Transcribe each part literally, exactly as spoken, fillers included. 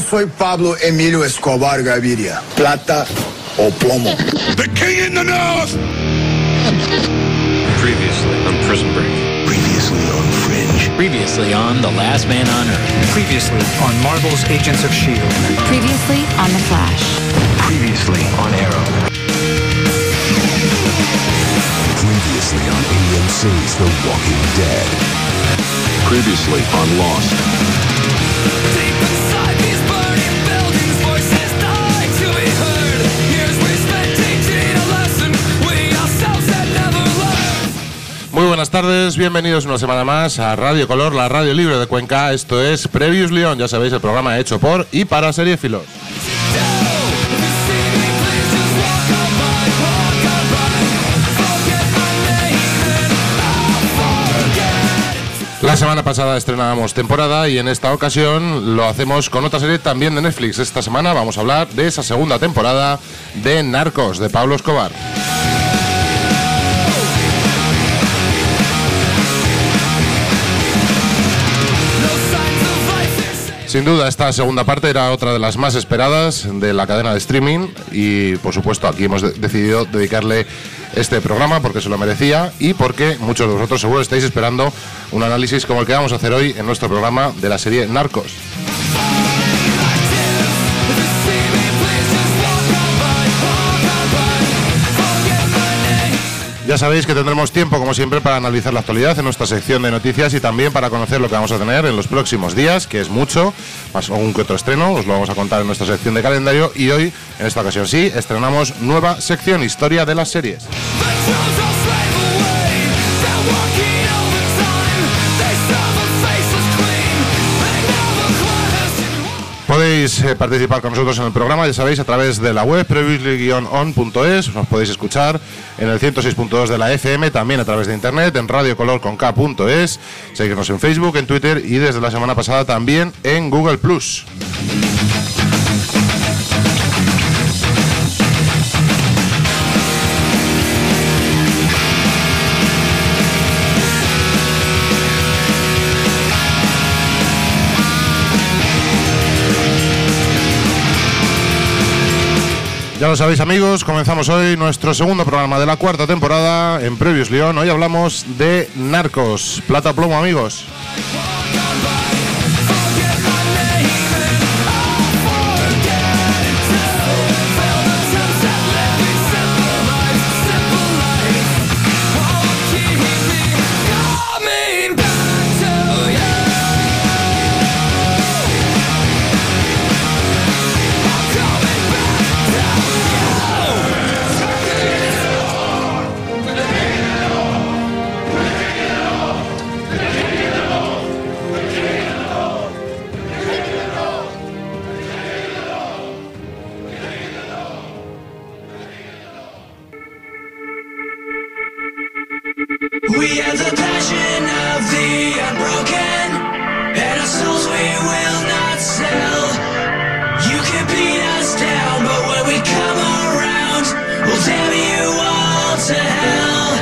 soy Pablo Emilio Escobar Gaviria. Plata o plomo. The king in the north! Previously on Prison Break. Previously on Fringe. Previously on The Last Man on Earth. Previously on Marvel's Agents of S H I E L D. Previously on The Flash. Previously on Arrow. Previously on A M C's The Walking Dead. Previously on Lost. Deep inside these burning buildings, voices die to be heard. Years we spent teaching a lesson we ourselves had never learned. Muy buenas tardes, bienvenidos una semana más a Radio Color, la radio libre de Cuenca. Esto es Previously On, ya sabéis, el programa hecho por y para seriéfilos. La semana pasada estrenábamos temporada y en esta ocasión lo hacemos con otra serie también de Netflix. Esta semana vamos a hablar de esa segunda temporada de Narcos, de Pablo Escobar. Sin duda, esta segunda parte era otra de las más esperadas de la cadena de streaming y, por supuesto, aquí hemos de- decidido dedicarle este programa porque se lo merecía y porque muchos de vosotros seguro estáis esperando un análisis como el que vamos a hacer hoy en nuestro programa de la serie Narcos. Ya sabéis que tendremos tiempo, como siempre, para analizar la actualidad en nuestra sección de noticias y también para conocer lo que vamos a tener en los próximos días, que es mucho, más algún que otro estreno, os lo vamos a contar en nuestra sección de calendario y hoy, en esta ocasión sí, estrenamos nueva sección, Historia de las Series. Podéis eh, participar con nosotros en el programa, ya sabéis, a través de la web previously on punto es, nos podéis escuchar en el ciento seis punto dos de la F M, también a través de internet, en radiocolor con K punto es, seguirnos en Facebook, en Twitter y desde la semana pasada también en Google Plus. Ya lo sabéis, amigos, comenzamos hoy nuestro segundo programa de la cuarta temporada en Previously On. Hoy hablamos de Narcos. Plata o plomo, amigos. We have the passion of the unbroken, and our souls we will not sell. You can beat us down, but when we come around, we'll damn you all to hell.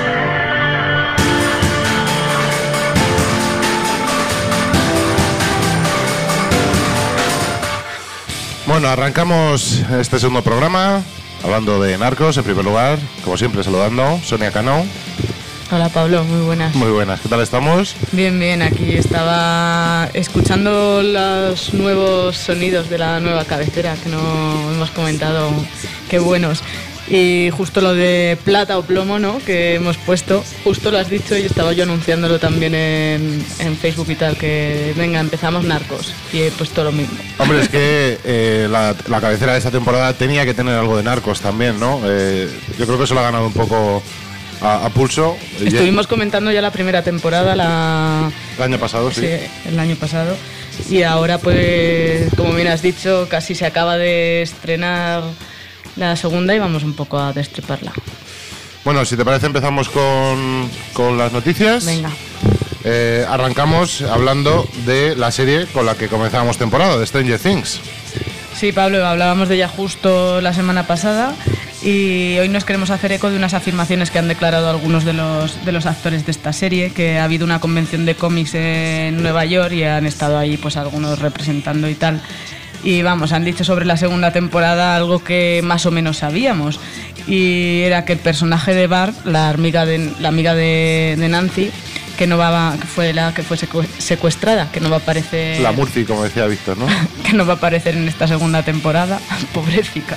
Bueno, arrancamos este segundo programa hablando de Narcos. En primer lugar, como siempre, saludando Sonia Cano. Hola Pablo, muy buenas. Muy buenas, ¿qué tal estamos? Bien, bien, aquí estaba escuchando los nuevos sonidos de la nueva cabecera que no hemos comentado, qué buenos. Y justo lo de plata o plomo, ¿no?, que hemos puesto, justo lo has dicho y estaba yo anunciándolo también en, en Facebook y tal, que venga, empezamos Narcos, y he puesto lo mismo. Hombre, es que eh, la, la cabecera de esta temporada tenía que tener algo de Narcos también, ¿no? Eh, yo creo que eso lo ha ganado un poco a, a pulso. Estuvimos comentando ya la primera temporada, la... el año pasado, sí. Sí, el año pasado. Y ahora, pues, como bien has dicho, casi se acaba de estrenar la segunda y vamos un poco a destriparla. Bueno, si te parece, empezamos con, con las noticias. Venga. Eh, arrancamos hablando de la serie con la que comenzamos temporada, de Stranger Things. Sí, Pablo, hablábamos de ella justo la semana pasada y hoy nos queremos hacer eco de unas afirmaciones que han declarado algunos de los, de los actores de esta serie, que ha habido una convención de cómics en Nueva York y han estado ahí pues algunos representando y tal. Y vamos, han dicho sobre la segunda temporada algo que más o menos sabíamos. Y era que el personaje de Barb, la amiga de, la amiga de, de Nancy, que no va, que fue la que fue secuestrada, que no va a aparecer... La Murphy, como decía Víctor, ¿no? Que no va a aparecer en esta segunda temporada, pobrecita.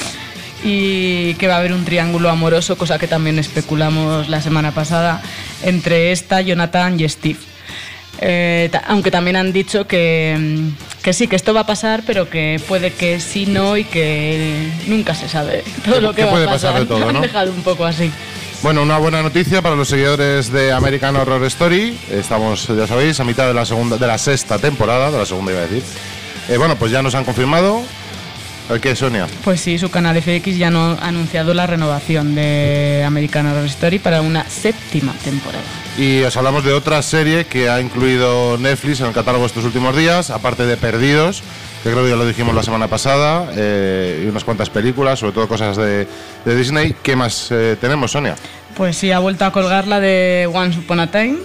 Y que va a haber un triángulo amoroso, cosa que también especulamos la semana pasada, entre esta, Jonathan y Steve. Eh, aunque también han dicho que, que sí, que esto va a pasar, pero que puede que sí, no, y que nunca se sabe todo lo que, que va puede a pasar. pasar de todo, Lo han ¿no? dejado un poco así. Bueno, una buena noticia para los seguidores de American Horror Story. Estamos, ya sabéis, a mitad de la segunda, de la sexta temporada, de la segunda iba a decir. Eh, bueno, pues ya nos han confirmado. ¿Qué, Sonia? Pues sí, su canal F X ya no ha anunciado la renovación de American Horror Story para una séptima temporada. Y os hablamos de otra serie que ha incluido Netflix en el catálogo estos últimos días, aparte de Perdidos, que creo que ya lo dijimos la semana pasada, eh, y unas cuantas películas, sobre todo cosas de, de Disney. ¿Qué más eh, tenemos, Sonia? Pues sí, ha vuelto a colgar la de Once Upon a Time.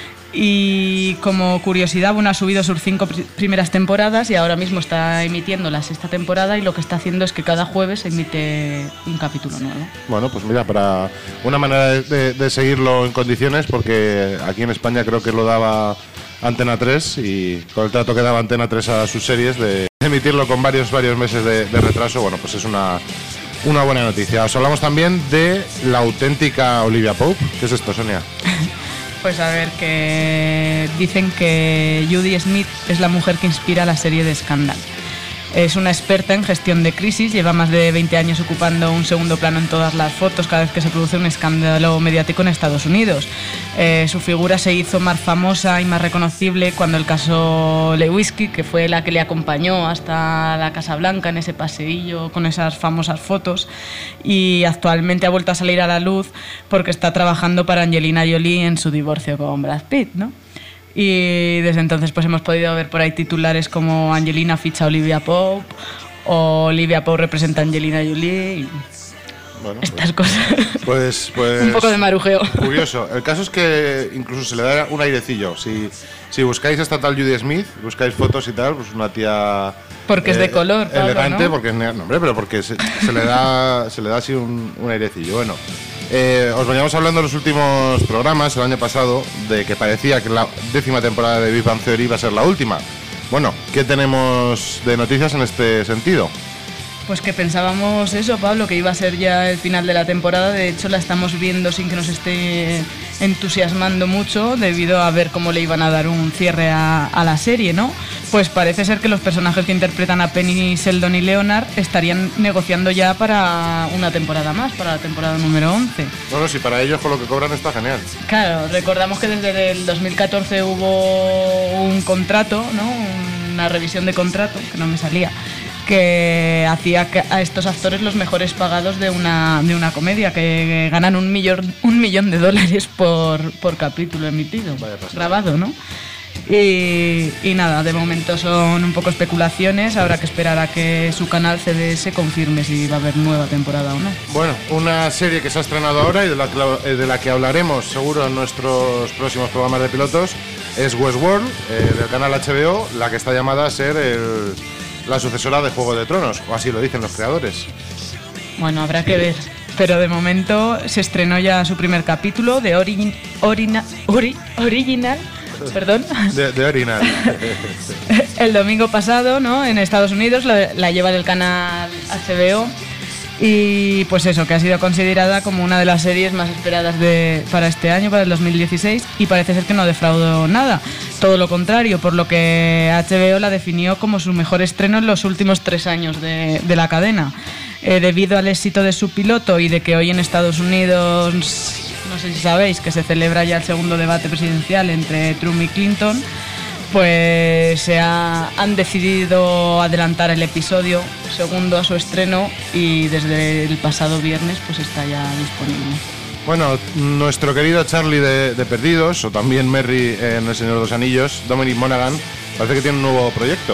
Y como curiosidad, bueno, ha subido sus cinco pr- primeras temporadas y ahora mismo está emitiendo la sexta temporada, y lo que está haciendo es que cada jueves emite un capítulo nuevo. Bueno, pues mira, para una manera de, de, de seguirlo en condiciones, porque aquí en España creo que lo daba Antena tres, y con el trato que daba Antena tres a sus series de emitirlo con varios varios meses de, de retraso, bueno, pues es una, una buena noticia. Os hablamos también de la auténtica Olivia Pope. ¿Qué es esto, Sonia? Pues a ver, que dicen que Judy Smith es la mujer que inspira la serie de Scandal. Es una experta en gestión de crisis, lleva más de veinte años ocupando un segundo plano en todas las fotos cada vez que se produce un escándalo mediático en Estados Unidos. Eh, su figura se hizo más famosa y más reconocible cuando el caso Lewinsky, que fue la que le acompañó hasta la Casa Blanca en ese paseillo con esas famosas fotos, y actualmente ha vuelto a salir a la luz porque está trabajando para Angelina Jolie en su divorcio con Brad Pitt, ¿no? Y desde entonces pues hemos podido ver por ahí titulares como Angelina ficha a Olivia Pope, o Olivia Pope representa a Angelina Jolie, y bueno, estas pues, cosas. Pues, pues un poco de marujeo. Curioso. El caso es que incluso se le da un airecillo. Si, si buscáis esta tal Judy Smith, buscáis fotos y tal, pues una tía... Porque eh, es de color, Pablo, elegante, ¿no? porque es negra, no, hombre, pero porque se, se le da se le da así un, un airecillo. Bueno, eh, os veníamos hablando en los últimos programas el año pasado de que parecía que la décima temporada de Big Bang Theory iba a ser la última. Bueno, ¿qué tenemos de noticias en este sentido? Pues que pensábamos eso, Pablo, que iba a ser ya el final de la temporada. De hecho, la estamos viendo sin que nos esté entusiasmando mucho, debido a ver cómo le iban a dar un cierre a, a la serie, ¿no? Pues parece ser que los personajes que interpretan a Penny, Sheldon y Leonard estarían negociando ya para una temporada más, para la temporada número once. Bueno, si para ellos con lo que cobran está genial. Claro, recordamos que desde el dos mil catorce hubo un contrato, ¿no? Una revisión de contrato, que no me salía, que hacía a estos actores los mejores pagados de una, de una comedia, que ganan un millón, un millón de dólares por, por capítulo emitido, grabado, ¿no? Y, y nada, de momento son un poco especulaciones, habrá que esperar a que su canal C D S confirme si va a haber nueva temporada o no. Bueno, una serie que se ha estrenado ahora y de la que, de la que hablaremos seguro en nuestros próximos programas de pilotos es Westworld, eh, del canal H B O, la que está llamada a ser el... la sucesora de Juego de Tronos, o así lo dicen los creadores. Bueno, habrá que ver. Pero de momento se estrenó ya su primer capítulo de origin, orina, ori, Original, perdón. De, de Original. El domingo pasado, ¿no? En Estados Unidos la, la lleva del canal H B O. Y pues eso, que ha sido considerada como una de las series más esperadas de, para este año, para el dos mil dieciséis, y parece ser que no defraudó nada. Todo lo contrario, por lo que H B O la definió como su mejor estreno en los últimos tres años de, de la cadena. Eh, debido al éxito de su piloto y de que hoy en Estados Unidos, no sé si sabéis, que se celebra ya el segundo debate presidencial entre Trump y Clinton, pues se ha, han decidido adelantar el episodio segundo a su estreno, y desde el pasado viernes pues está ya disponible. Bueno, nuestro querido Charlie de, de Perdidos, o también Merry en El Señor de los Anillos, Dominic Monaghan, parece que tiene un nuevo proyecto.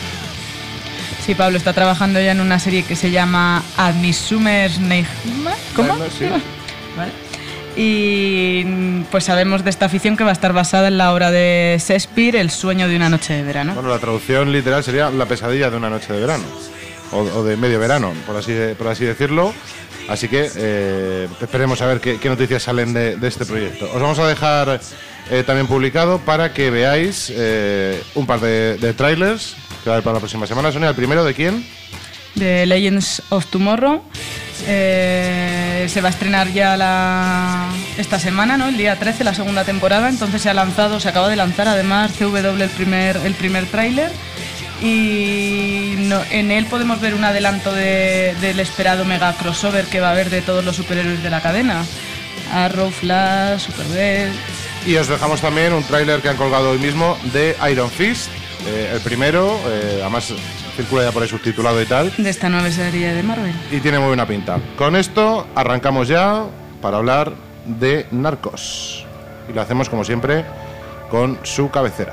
Sí, Pablo está trabajando ya en una serie que se llama A Midsummer's Night. ¿Cómo? Sí. Vale. Y pues sabemos de esta afición que va a estar basada en la obra de Shakespeare, El sueño de una noche de verano. Bueno, la traducción literal sería La pesadilla de una noche de verano, o, o de medio verano, por así, por así decirlo. Así que eh, esperemos a ver qué, qué noticias salen de, de este proyecto. Os vamos a dejar eh, también publicado para que veáis eh, un par de, de trailers que va a haber para la próxima semana. Sonia, ¿el primero de quién? De Legends of Tomorrow. Eh, se va a estrenar ya la, esta semana, ¿no? El día trece, la segunda temporada. Entonces se ha lanzado, se acaba de lanzar además C W el primer, el primer tráiler. Y no, en él podemos ver un adelanto de, del esperado mega crossover que va a haber de todos los superhéroes de la cadena. Arrow, Flash, Supergirl. Y os dejamos también un tráiler que han colgado hoy mismo de Iron Fist, eh, el primero, eh, además circula ya por ahí subtitulado y tal. De esta nueva serie de Marvel. Y tiene muy buena pinta. Con esto arrancamos ya para hablar de Narcos. Y lo hacemos como siempre con su cabecera.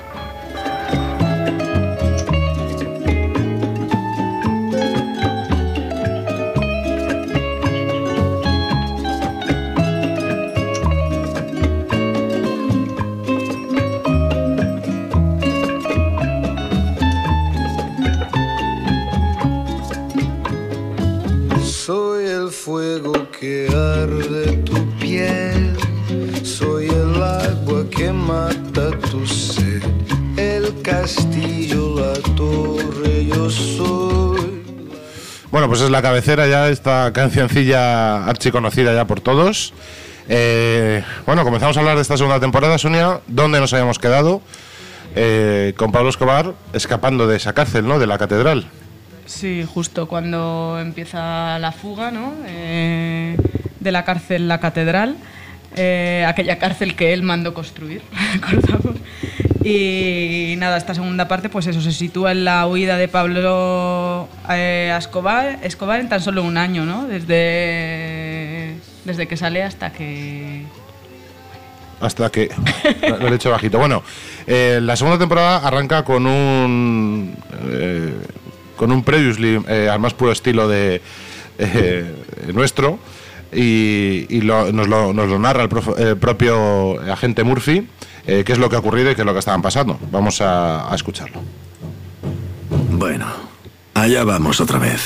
Soy el fuego que arde tu piel, soy el agua que mata tu sed, el castillo, la torre, yo soy. Bueno, pues es la cabecera ya, esta cancioncilla archiconocida ya por todos. Eh, bueno, comenzamos a hablar de esta segunda temporada, Sonia. ¿Dónde nos habíamos quedado? Eh, con Pablo Escobar escapando de esa cárcel, ¿no? De la catedral. Sí, justo cuando empieza la fuga, ¿no? Eh, de la cárcel La Catedral, eh, aquella cárcel que él mandó construir, recordamos. Y nada, esta segunda parte, pues eso, se sitúa en la huida de Pablo eh, Escobar, Escobar en tan solo un año, ¿no? Desde, desde que sale hasta que... Hasta que... lo he hecho bajito. Bueno, eh, la segunda temporada arranca con un... Eh, con un previously eh, al más puro estilo de eh, nuestro y, y lo, nos, lo, nos lo narra el, prof, el propio agente Murphy, eh, qué es lo que ha ocurrido y qué es lo que estaban pasando. Vamos a, a escucharlo. Bueno, allá vamos otra vez.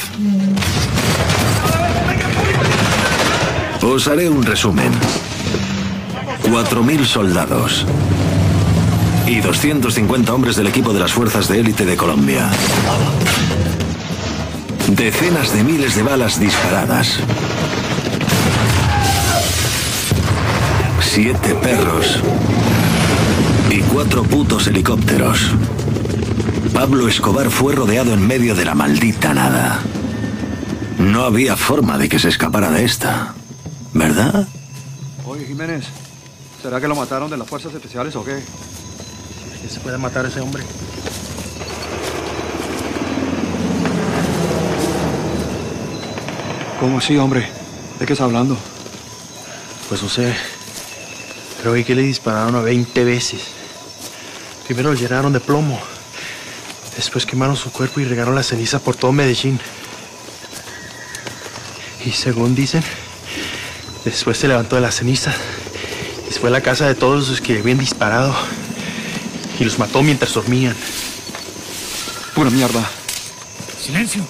Os haré un resumen. Cuatro mil soldados y doscientos cincuenta hombres del equipo de las fuerzas de élite de Colombia. Decenas de miles de balas disparadas. Siete perros. Y cuatro putos helicópteros. Pablo Escobar fue rodeado en medio de la maldita nada. No había forma de que se escapara de esta, ¿verdad? Oye, Jiménez, ¿será que lo mataron de las fuerzas especiales o qué? ¿Qué se puede matar a ese hombre? ¿Cómo así, hombre? ¿De qué está hablando? Pues no sé, pero oí que le dispararon a veinte veces. Primero lo llenaron de plomo, después quemaron su cuerpo y regaron la ceniza por todo Medellín. Y según dicen, después se levantó de las cenizas y fue a la casa de todos los que habían disparado y los mató mientras dormían. Pura mierda. Silencio.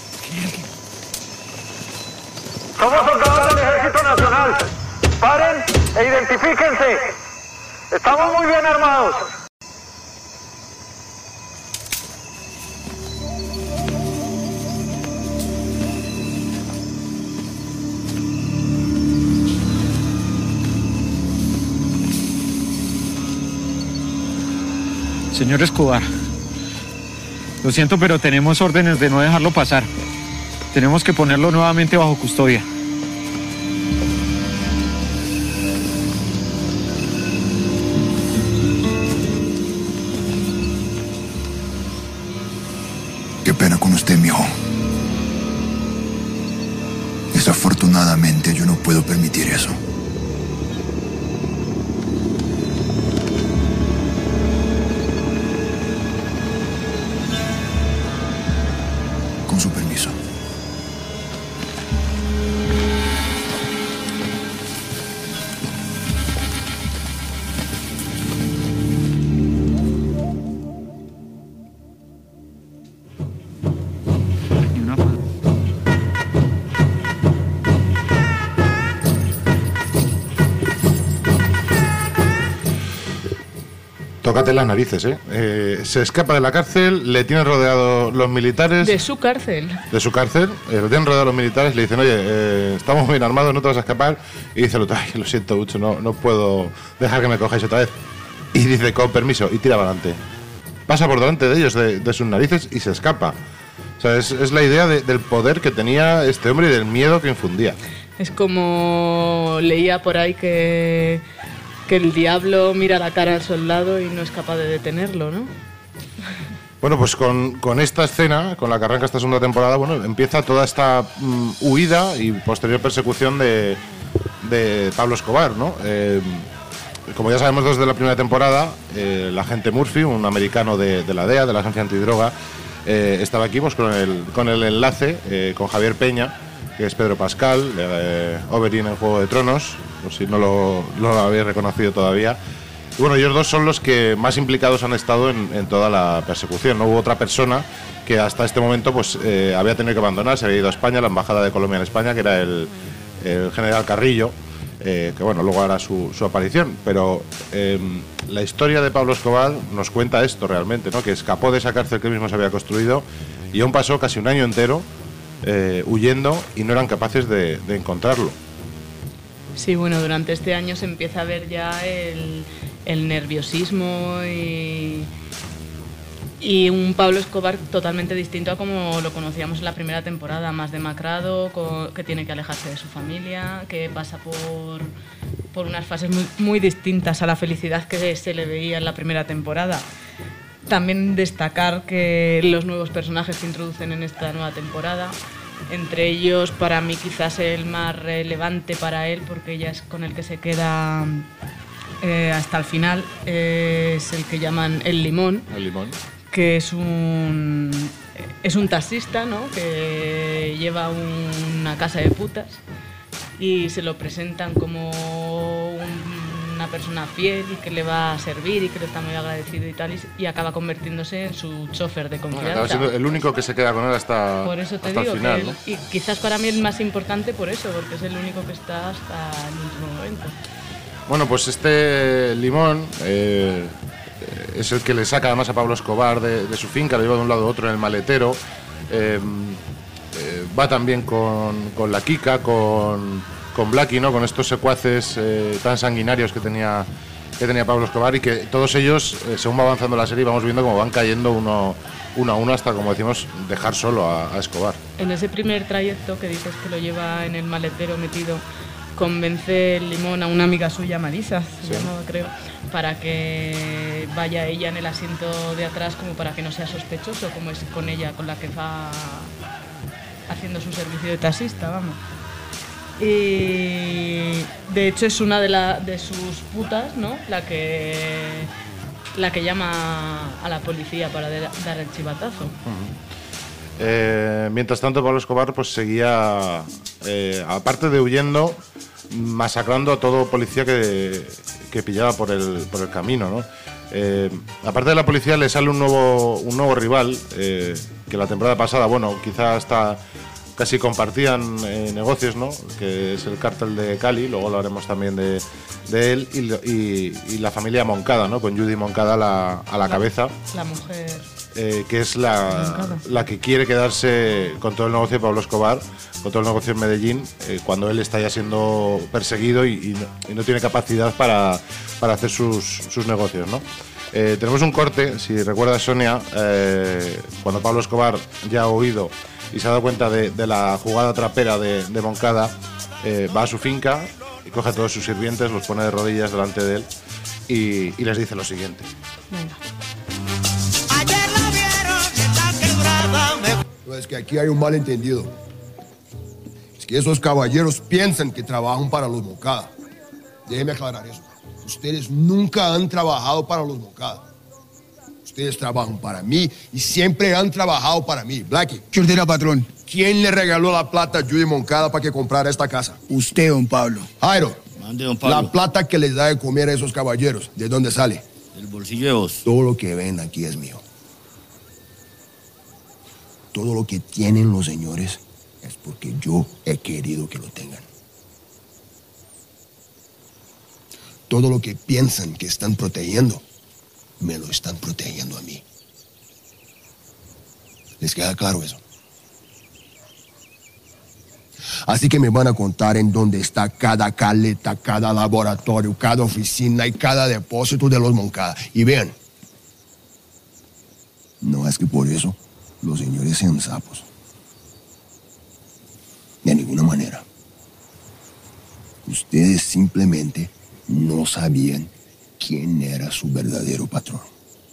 Somos soldados del Ejército Nacional. Paren e identifíquense. Estamos muy bien armados. Señor Escobar, lo siento, pero tenemos órdenes de no dejarlo pasar. Tenemos que ponerlo nuevamente bajo custodia. Qué pena con usted, mijo. Desafortunadamente, yo no puedo permitir eso. Con su permiso. tócate las narices, ¿eh? ¿eh? Se escapa de la cárcel, le tienen rodeado los militares. De su cárcel. De su cárcel, eh, le tienen rodeado los militares, le dicen, oye, eh, estamos bien armados, no te vas a escapar. Y dice el otro, ay, lo siento mucho, no, no puedo dejar que me cojáis otra vez. Y dice, con permiso, y tira para adelante. Pasa por delante de ellos, de, de sus narices, y se escapa. O sea, es, es la idea de, del poder que tenía este hombre y del miedo que infundía. Es como leía por ahí que, que el diablo mira la cara al soldado y no es capaz de detenerlo, ¿no? Bueno, pues con, con esta escena, con la que arranca esta segunda temporada, bueno, empieza toda esta mm, huida y posterior persecución de, de Pablo Escobar, ¿no? Eh, como ya sabemos desde la primera temporada, eh, el agente Murphy, un americano de, de la D E A, de la Agencia Antidroga, eh, estaba aquí pues, con, el, con el enlace eh, con Javier Peña, que es Pedro Pascal, eh, Oberyn en Juego de Tronos, por si no lo, no lo habéis reconocido todavía. Y bueno, ellos dos son los que más implicados han estado en, en toda la persecución. No hubo otra persona que hasta este momento pues eh, había tenido que abandonar, se había ido a España, la embajada de Colombia en España, que era el, el general Carrillo, eh, que bueno, luego hará su, su aparición. Pero eh, la historia de Pablo Escobar nos cuenta esto realmente, ¿no? Que escapó de esa cárcel que él mismo se había construido y aún pasó casi un año entero eh, huyendo y no eran capaces de, de encontrarlo. Sí, bueno, durante este año se empieza a ver ya el, el nerviosismo y, y un Pablo Escobar totalmente distinto a como lo conocíamos en la primera temporada, más demacrado, con, que tiene que alejarse de su familia, que pasa por, por unas fases muy, muy distintas a la felicidad que se le veía en la primera temporada. También destacar que los nuevos personajes se introducen en esta nueva temporada. Entre ellos, para mí, quizás el más relevante para él, porque ya es con el que se queda eh, hasta el final, eh, es el que llaman El Limón. El Limón. Que es un, es un taxista, ¿no? Que lleva un, una casa de putas y se lo presentan como un, una persona fiel y que le va a servir y que le está muy agradecido y tal, y, y acaba convirtiéndose en su chofer de confianza. Acaba siendo el único que se queda con él hasta, por eso te hasta digo el final, que ¿no? él, y quizás para mí el más importante por eso, porque es el único que está hasta el último momento. Bueno, pues este Limón eh, es el que le saca además a Pablo Escobar de, de su finca, lo lleva de un lado a otro en el maletero. Eh, eh, va también con, con la Kika, con, con Blackie, ¿no? Con estos secuaces eh, tan sanguinarios que tenía, que tenía Pablo Escobar, y que todos ellos, eh, según va avanzando la serie, vamos viendo cómo van cayendo uno, uno a uno hasta, como decimos, dejar solo a, a Escobar. En ese primer trayecto que dices que lo lleva en el maletero metido, convence el Limón a una amiga suya, Marisa, se sí. llamaba, creo, para que vaya ella en el asiento de atrás, como para que no sea sospechoso, como es con ella con la que va haciendo su servicio de taxista, vamos. Y de hecho es una de, la, de sus putas, ¿no? La que, la que llama a la policía para de, dar el chivatazo. Uh-huh. eh, mientras tanto, Pablo Escobar pues seguía, eh, aparte de huyendo, masacrando a todo policía que, que pillaba por el, por el camino, ¿no? Eh, aparte de la policía, le sale un nuevo, un nuevo rival, eh, que la temporada pasada, bueno, quizá hasta casi compartían eh, negocios, ¿no? Que es el cártel de Cali, luego lo haremos también de, de él, y, y, y la familia Moncada, ¿no? Con Judy Moncada a la, a la, la cabeza. La mujer. Eh, que es la, la que quiere quedarse con todo el negocio de Pablo Escobar, con todo el negocio en Medellín, eh, cuando él está ya siendo perseguido y, y, no, y no tiene capacidad para, para hacer sus, sus negocios, ¿no? Eh, tenemos un corte, si recuerdas, Sonia, eh, cuando Pablo Escobar ya ha huido y se ha dado cuenta de, de la jugada trapera de, de Moncada, eh, va a su finca y coge a todos sus sirvientes, los pone de rodillas delante de él y, y les dice lo siguiente. Venga. Es que aquí hay un malentendido. Es que esos caballeros piensan que trabajan para los Moncada. Déjeme aclarar eso. Ustedes nunca han trabajado para los Moncada. Ustedes trabajan para mí y siempre han trabajado para mí. Blackie. ¿Qué ordena, patrón? ¿Quién le regaló la plata a Judy Moncada para que comprara esta casa? Usted, don Pablo. Jairo. Mande, don Pablo. La plata que les da de comer a esos caballeros, ¿de dónde sale? Del bolsillo de vos. Todo lo que ven aquí es mío. Todo lo que tienen los señores es porque yo he querido que lo tengan. Todo lo que piensan que están protegiendo me lo están protegiendo a mí. ¿Les queda claro eso? Así que me van a contar en dónde está cada caleta, cada laboratorio, cada oficina y cada depósito de los Moncada. Y vean, no es que por eso los señores sean sapos. De ninguna manera. Ustedes simplemente no sabían quién era su verdadero patrón.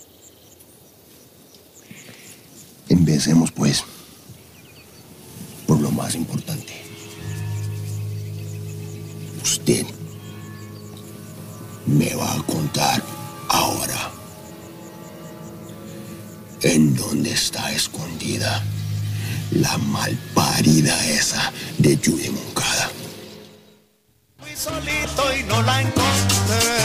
Empecemos, pues, por lo más importante. Usted me va a contar ahora en dónde está escondida la malparida esa de Judy Moncada. Fui solito y no la encontré.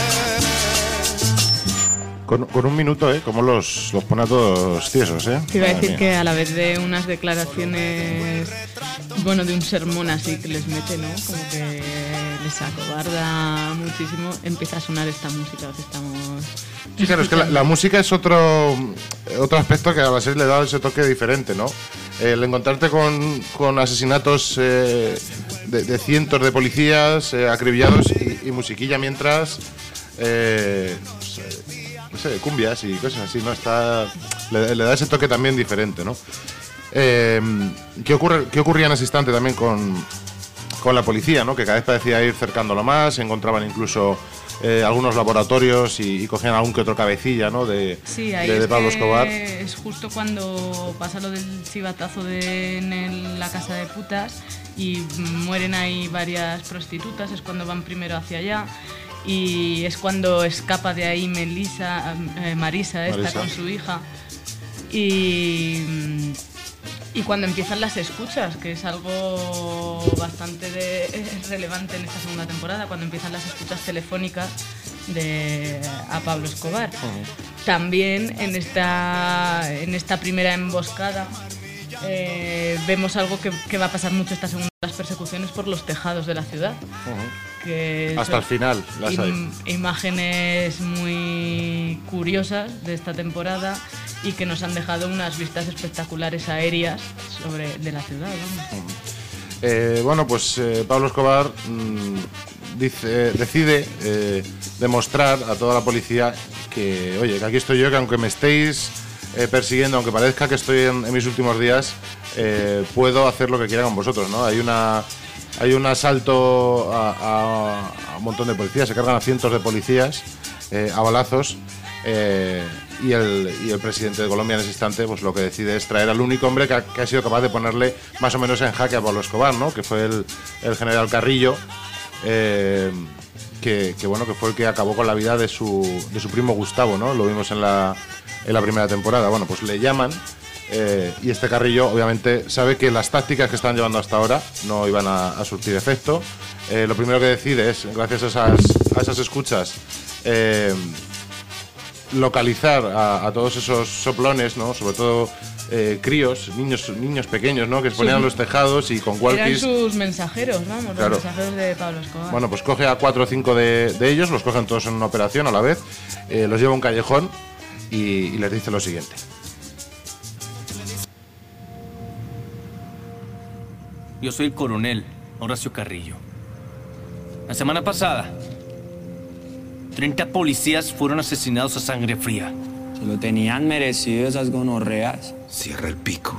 Con, con un minuto, ¿eh? Como los, los pone a todos tiesos, ¿eh? Te iba a Madre decir mía. que a la vez de unas declaraciones, bueno, de un sermón así que les mete, ¿no? Como que les acobarda muchísimo, empieza a sonar esta música que estamos... Sí, claro, es que la, la música es otro, otro aspecto que a la serie le da ese toque diferente, ¿no? El encontrarte con, con asesinatos eh, de, de cientos de policías eh, acribillados y, y musiquilla mientras... Eh, pues, eh, no sé, cumbias y cosas así, ¿no? Está, le, le da ese toque también diferente, ¿no? Eh, ¿qué, ocurre, ¿Qué ocurría en ese instante también con, con la policía, ¿no? Que cada vez parecía ir cercándolo más, se encontraban incluso eh, algunos laboratorios y, y cogían algún que otro cabecilla, ¿no? De, Sí, ahí de, de es Pablo que Escobar. es justo cuando pasa lo del chivatazo de, en el- la casa de putas y mueren ahí varias prostitutas, es cuando van primero hacia allá. Y es cuando escapa de ahí Melissa, eh, Marisa, esta Marisa. con su hija. Y, y cuando empiezan las escuchas, que es algo bastante de- es relevante en esta segunda temporada, cuando empiezan las escuchas telefónicas de, a Pablo Escobar. También en esta, en esta primera emboscada eh, vemos algo que, que va a pasar mucho esta segunda, las persecuciones por los tejados de la ciudad. Que Hasta son el final las hay. im- imágenes muy curiosas de esta temporada y que nos han dejado unas vistas espectaculares aéreas sobre de la ciudad, vamos. Eh, bueno, pues eh, Pablo Escobar mm, dice, decide eh, demostrar a toda la policía que, oye, que aquí estoy yo, que aunque me estéis eh, persiguiendo, aunque parezca que estoy en, en mis últimos días, eh, puedo hacer lo que quiera con vosotros, ¿no? Hay una hay un asalto a, a- a un montón de policías, se cargan a cientos de policías eh, a balazos. Eh, y, el, y el presidente de Colombia en ese instante pues lo que decide es traer al único hombre que ha, que ha sido capaz de ponerle más o menos en jaque a Pablo Escobar, ¿no? Que fue el, el general Carrillo, eh, que, que, bueno, que fue el que acabó con la vida de su, de su primo Gustavo, ¿no? Lo vimos en la, en la primera temporada. Bueno, pues le llaman eh, y este Carrillo obviamente sabe que las tácticas que estaban llevando hasta ahora no iban a, a surtir efecto. Eh, lo primero que decide es, gracias a esas, a esas escuchas, eh, localizar a, a todos esos soplones, ¿no? Sobre todo eh, críos, niños niños pequeños, ¿no? Que se ponían Sí. en los tejados y con Eran walkies. sus mensajeros, vamos, Claro. los mensajeros de Pablo Escobar. Bueno, pues coge a cuatro o cinco de, de ellos, los cogen todos en una operación a la vez, eh, los lleva a un callejón y, y les dice lo siguiente. Yo soy el coronel Horacio Carrillo. La semana pasada, treinta policías fueron asesinados a sangre fría. Se lo tenían merecido esas gonorreas. Cierra el pico.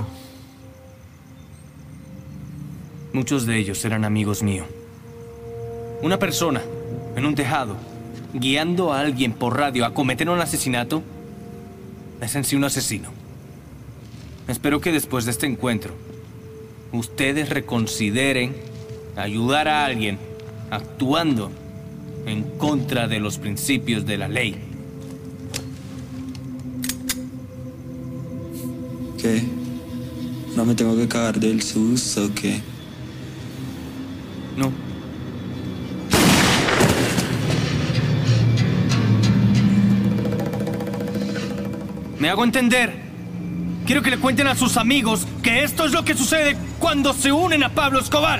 Muchos de ellos eran amigos míos. Una persona en un tejado, guiando a alguien por radio a cometer un asesinato, es en sí un asesino. Espero que después de este encuentro, ustedes reconsideren ayudar a alguien actuando en contra de los principios de la ley. ¿Qué? ¿No me tengo que cagar del susto o qué? No. ¿Me hago entender? Quiero que le cuenten a sus amigos que esto es lo que sucede cuando se unen a Pablo Escobar.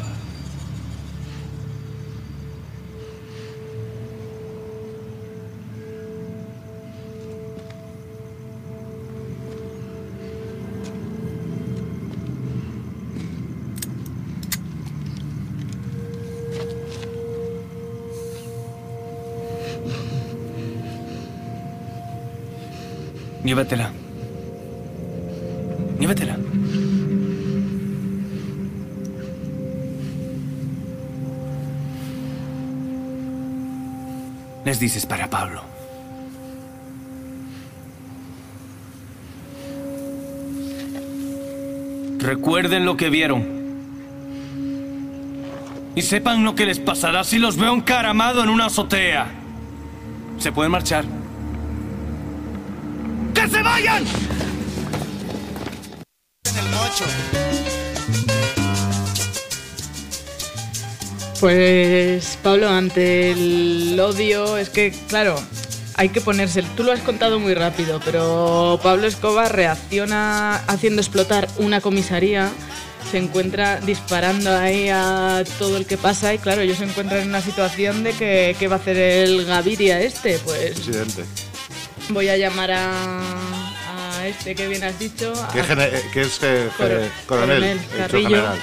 Llévatela. Llévatela. Les dices para Pablo. Recuerden lo que vieron. Y sepan lo que les pasará si los veo encaramado en una azotea. Se pueden marchar. ¡Que se vayan! En el mocho. Pues Pablo, ante el odio, es que, claro, hay que ponerse... Tú lo has contado muy rápido, pero Pablo Escobar reacciona haciendo explotar una comisaría, se encuentra disparando ahí a todo el que pasa y, claro, ellos se encuentran en una situación de que ¿qué va a hacer el Gaviria este? Pues... Presidente. Voy a llamar a, a este que bien has dicho. Que, a, gene, que es eh, Cor coronel, coronel Carrillo. general.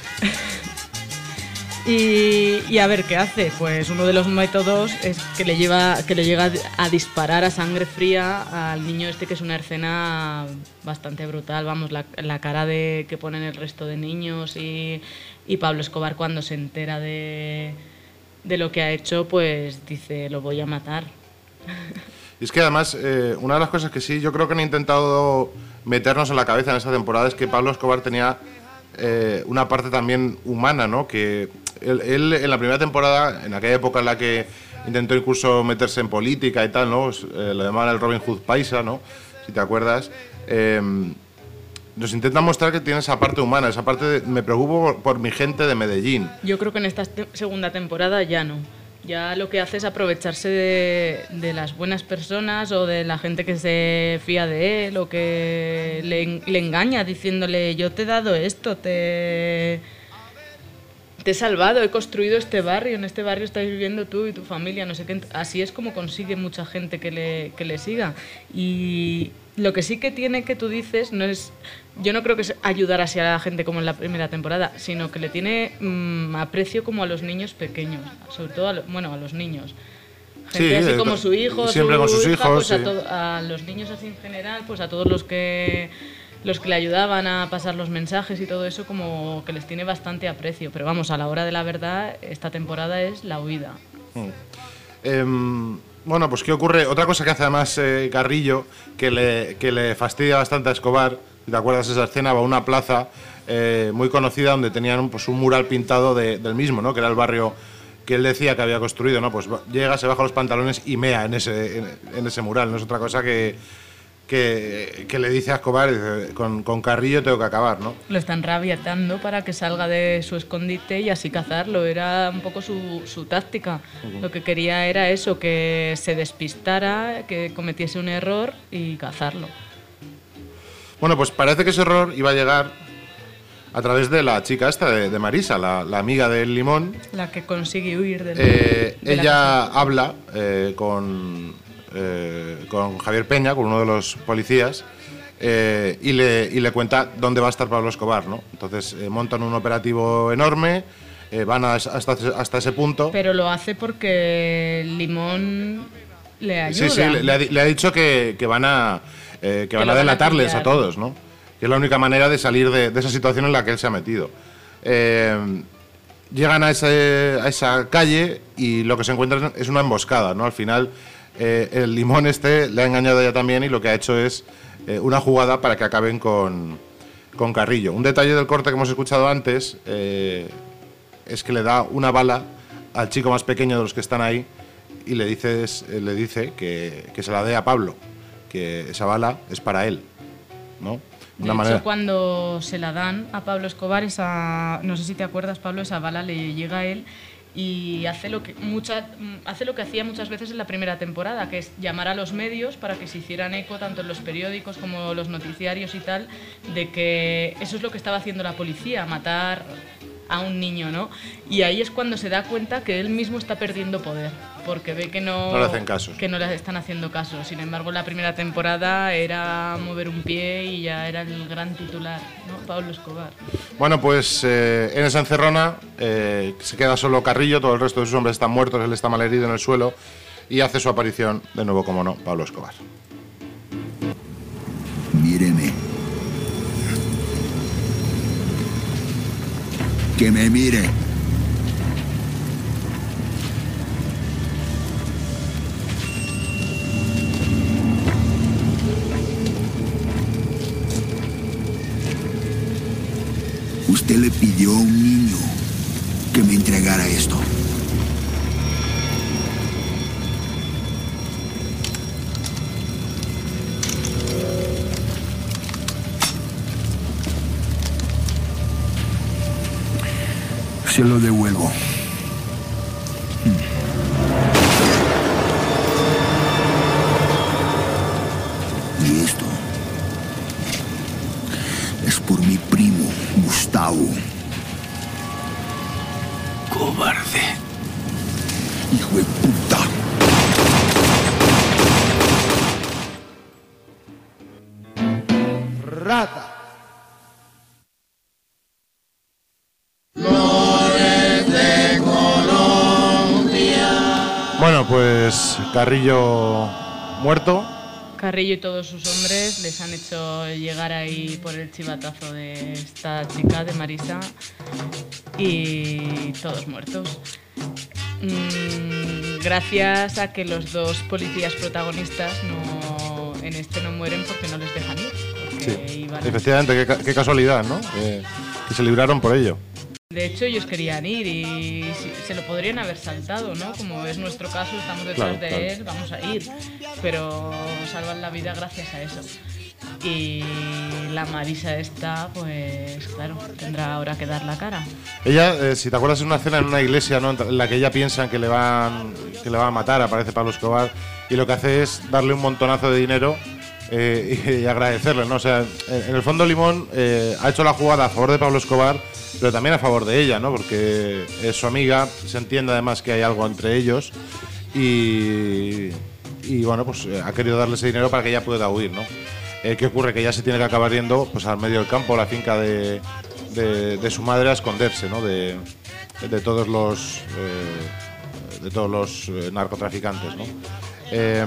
Y, y a ver qué hace. Pues uno de los métodos es que le lleva que le llega a disparar a sangre fría al niño este, que es una escena bastante brutal. Vamos, la, la cara de que ponen el resto de niños y, y Pablo Escobar cuando se entera de, de lo que ha hecho, pues dice, lo voy a matar. Y es que además, eh, una de las cosas que sí yo creo que han intentado meternos en la cabeza en esta temporada es que Pablo Escobar tenía eh, una parte también humana, ¿no? Que él, él en la primera temporada, en aquella época en la que intentó incluso meterse en política y tal, ¿no? Eh, lo llamaban el Robin Hood paisa, ¿no? Si te acuerdas. Eh, nos intenta mostrar que tiene esa parte humana, esa parte de, me preocupo por, por mi gente de Medellín. Yo creo que en esta te segunda temporada ya no. Ya lo que hace es aprovecharse de, de las buenas personas o de la gente que se fía de él o que le, le engaña diciéndole, yo te he dado esto, te, te he salvado, he construido este barrio, en este barrio estáis viviendo tú y tu familia, no sé qué. Así es como consigue mucha gente que le, que le siga. Y lo que sí que tiene, que tú dices, no es... Yo no creo que es ayudar así a la gente como en la primera temporada, sino que le tiene mmm, aprecio como a los niños pequeños, sobre todo a, lo, bueno, a los niños. Gente sí, así como su hijo, siempre su con sus hija, hijos, pues sí. a, to a los niños así en general, pues a todos los que los que le ayudaban a pasar los mensajes y todo eso, como que les tiene bastante aprecio. Pero vamos, a la hora de la verdad, esta temporada es la huida. Mm. Eh, bueno, pues ¿qué ocurre? Otra cosa que hace además eh, Carrillo, que le, que le fastidia bastante a Escobar. ¿Te acuerdas de esa escena? Va a una plaza eh, muy conocida donde tenían pues, un mural pintado de, del mismo, ¿no? Que era el barrio que él decía que había construido, ¿no? Pues llega, se baja los pantalones y mea en ese, en, en ese mural. No es otra cosa que, que, que le dice a Escobar, dice, con, con Carrillo tengo que acabar, ¿no? Lo están rabiatando para que salga de su escondite y así cazarlo. Era un poco su, su táctica. Uh-huh. Lo que quería era eso, que se despistara, que cometiese un error y cazarlo. Bueno, pues parece que ese error iba a llegar a través de la chica esta, de, de Marisa, la, la amiga del Limón. La que consigue huir del... Eh, de ella habla eh, con, eh, con Javier Peña, con uno de los policías, eh, y, le, y le cuenta dónde va a estar Pablo Escobar, ¿no? Entonces eh, montan un operativo enorme, eh, van a, hasta, hasta ese punto. Pero lo hace porque el Limón le ayuda. Sí, sí, le, le, ha, le ha dicho que, que van a... Eh, que, que van a delatarles a, a todos, ¿no? Que es la única manera de salir de, de esa situación en la que él se ha metido. Eh, llegan a, ese, a esa calle y lo que se encuentran es una emboscada, ¿no? Al final, eh, el Limón este le ha engañado a ella también y lo que ha hecho es eh, una jugada para que acaben con, con Carrillo. Un detalle del corte que hemos escuchado antes eh, es que le da una bala al chico más pequeño de los que están ahí y le, dices, eh, le dice que, que se la dé a Pablo, que esa bala es para él, ¿no? De hecho, manera... cuando se la dan a Pablo Escobar, esa, no sé si te acuerdas, Pablo, esa bala le llega a él y hace lo que mucha, hace lo que hacía muchas veces en la primera temporada, que es llamar a los medios para que se hicieran eco, tanto en los periódicos como los noticiarios y tal, de que eso es lo que estaba haciendo la policía, matar a un niño, ¿no? Y ahí es cuando se da cuenta que él mismo está perdiendo poder, porque ve que no, no le hacen caso. Que no le están haciendo caso. Sin embargo, la primera temporada era mover un pie y ya era el gran titular, ¿no? Pablo Escobar. Bueno, pues eh, en esa encerrona eh, se queda solo Carrillo, todo el resto de sus hombres están muertos, él está malherido en el suelo y hace su aparición de nuevo, como no, Pablo Escobar. Que me mire. Usted le pidió a un niño que me entregara esto. Se lo devuelvo. Y esto es por mi primo, Gustavo. Cobarde. Hijo de puta. Rata. Bueno, pues Carrillo muerto. Carrillo y todos sus hombres les han hecho llegar ahí por el chivatazo de esta chica, de Marisa, y todos muertos. Mm, gracias a que los dos policías protagonistas no, en este no mueren porque no les dejan ir. Sí, efectivamente, qué, qué casualidad, ¿no? Que, que se libraron por ello. De hecho, ellos querían ir y se lo podrían haber saltado, ¿no? Como es nuestro caso, estamos detrás Claro, de claro. él, vamos a ir. Pero salvan la vida gracias a eso. Y la Marisa esta, pues claro, tendrá ahora que dar la cara. Ella, eh, si te acuerdas, es una escena en una iglesia, ¿no?, en la que ella piensa que le van que le van a matar, aparece Pablo Escobar, y lo que hace es darle un montonazo de dinero eh, y, y agradecerle, ¿no? O sea, en, en el fondo Limón eh, ha hecho la jugada a favor de Pablo Escobar, pero también a favor de ella, ¿no? Porque es su amiga, se entiende además que hay algo entre ellos y, y bueno, pues eh, ha querido darle ese dinero para que ella pueda huir, ¿no? Eh, ¿Qué ocurre? Que ella se tiene que acabar yendo pues al medio del campo, a la finca de, de, de su madre, a esconderse, ¿no? De, de todos los eh, de todos los eh, narcotraficantes, ¿no? Eh,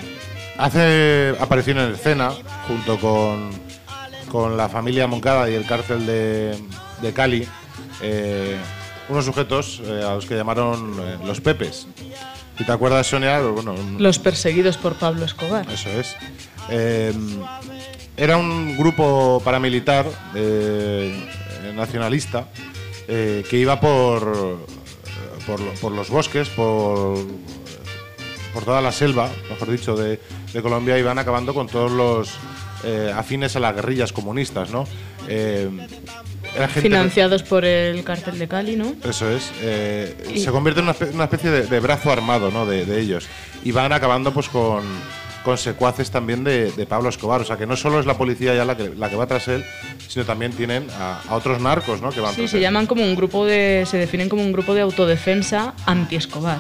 hace aparición en escena junto con, con la familia Moncada y el cártel de, de Cali, eh, unos sujetos eh, a los que llamaron eh, los Pepes. Si te acuerdas, Sonia, bueno, Los perseguidos por Pablo Escobar. Eso es. Eh, era un grupo paramilitar eh, nacionalista eh, que iba por, por, por los bosques, por, por toda la selva, mejor dicho, de, de Colombia, y van acabando con todos los eh, afines a las guerrillas comunistas, ¿no? Eh, era gente Financiados por el cártel de Cali, ¿no? Eso es. Eh, Y- se convierte en una, espe- una especie de, de brazo armado, ¿no?, de, de ellos. Y van acabando pues con, con secuaces también de, de Pablo Escobar. O sea, que no solo es la policía ya la que, la que va tras él, sino también tienen a, a otros narcos, ¿no?, que van Sí, tras se él. llaman como un grupo de, se definen como un grupo de autodefensa anti-Escobar.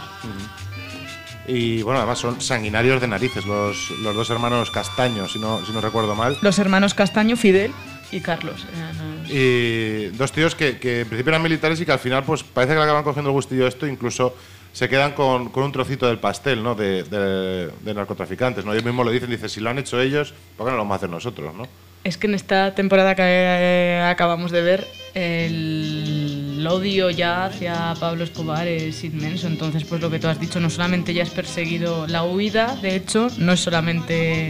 Y bueno, además son sanguinarios de narices, los, los dos hermanos Castaño, si no, si no recuerdo mal. Los hermanos Castaño, Fidel y Carlos. eran los- Y dos tíos que, que en principio eran militares y que al final pues parece que le acaban cogiendo el gustillo a esto, incluso se quedan con, con un trocito del pastel, ¿no?, de, de, de narcotraficantes, ¿no? Ellos mismos lo dicen, dicen, si lo han hecho ellos, ¿por qué no lo vamos a hacer nosotros, no? Es que en esta temporada que eh, acabamos de ver, el odio ya hacia Pablo Escobar es inmenso. Entonces, pues lo que tú has dicho, no solamente ya es perseguido, la huida, de hecho, no es solamente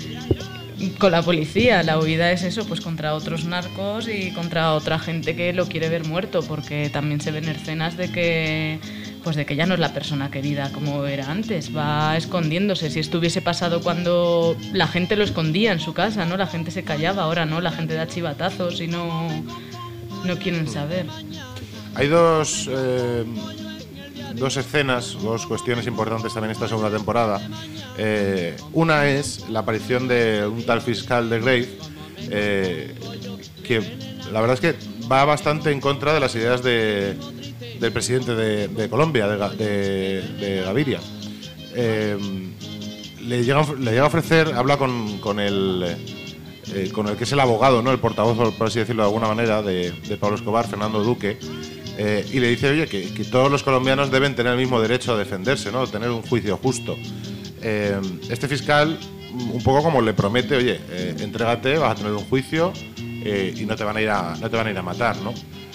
con la policía, la huida es eso, pues contra otros narcos y contra otra gente que lo quiere ver muerto, porque también se ven escenas de que pues de que ya no es la persona querida como era antes, va escondiéndose. Si esto hubiese pasado cuando la gente lo escondía en su casa, ¿no? La gente se callaba, ahora no, la gente da chivatazos y no, no quieren saber. Hay dos, eh, dos escenas, dos cuestiones importantes también esta segunda temporada. Eh, una es la aparición de un tal fiscal de Grave, eh, que la verdad es que va bastante en contra de las ideas de, del presidente de, de Colombia, de, Ga- de, de Gaviria. Eh, le, llega, a of- le llega a ofrecer, habla con, con el... eh, con el que es el abogado, ¿no?, el portavoz, por, por así decirlo de alguna manera, de, de Pablo Escobar, Fernando Duque, eh, y le dice, oye, que, que todos los colombianos deben tener el mismo derecho a defenderse, ¿no?, tener un juicio justo. Eh, este fiscal, un poco como le promete, oye, eh, entrégate, vas a tener un juicio eh, y no te van a ir a, no te van a ir a matar, ¿no?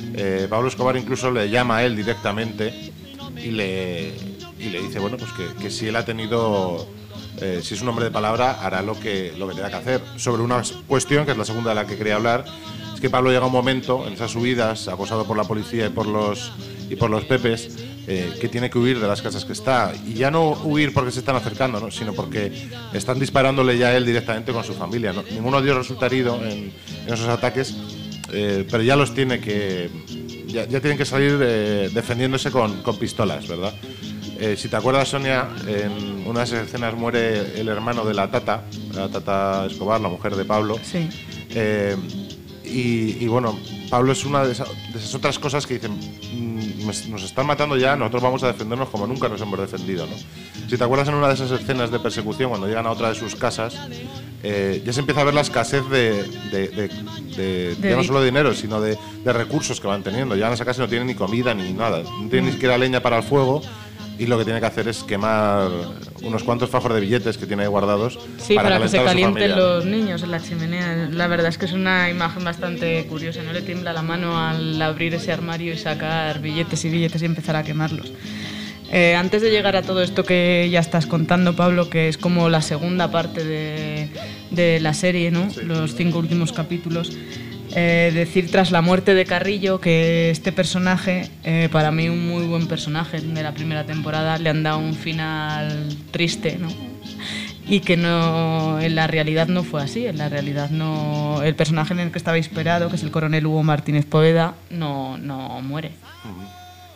Eh, Pablo Escobar incluso le llama a él directamente y le, y le dice, bueno, pues que, que si él ha tenido, eh, si es un hombre de palabra, hará lo que, lo que tenga que hacer. Sobre una cuestión, que es la segunda de la que quería hablar, es que Pablo llega a un momento, en esas subidas, acosado por la policía y por los, y por los pepes, eh, que tiene que huir de las casas que está. Y ya no huir porque se están acercando, ¿no? Sino porque están disparándole ya a él directamente con su familia, ¿no? Ninguno de ellos resulta herido en, en esos ataques, eh, pero ya los tiene que... Ya, ya tienen que salir eh, defendiéndose con, con pistolas, ¿verdad? Eh, si te acuerdas, Sonia, en una de esas escenas muere el hermano de la Tata, la Tata Escobar, la mujer de Pablo. Sí. Eh, y, y bueno, Pablo es una de esas, de esas otras cosas que dicen, mmm, nos están matando ya, nosotros vamos a defendernos como nunca nos hemos defendido, ¿no? Si te acuerdas, en una de esas escenas de persecución, cuando llegan a otra de sus casas, eh, ya se empieza a ver la escasez de, de, de, de, de ya no solo de dinero, sino de, de recursos que van teniendo. Llegan a esa casa y no tienen ni comida ni nada, no tienen ni siquiera leña para el fuego. Y lo que tiene que hacer es quemar unos cuantos fajos de billetes que tiene ahí guardados. Sí, para, para que se calienten familia, los niños en la chimenea. La verdad es que es una imagen bastante curiosa. No le tiembla la mano al abrir ese armario y sacar billetes y billetes y empezar a quemarlos. Eh, antes de llegar a todo esto que ya estás contando, Pablo, que es como la segunda parte de, de la serie, ¿no? Sí. Los cinco últimos capítulos. Eh, decir tras la muerte de Carrillo que este personaje, eh, para mí un muy buen personaje de la primera temporada, le han dado un final triste, ¿no? Y que no, en la realidad no fue así. En la realidad no, el personaje en el que estaba inspirado, que es el coronel Hugo Martínez Poveda, no, no muere. Uh-huh.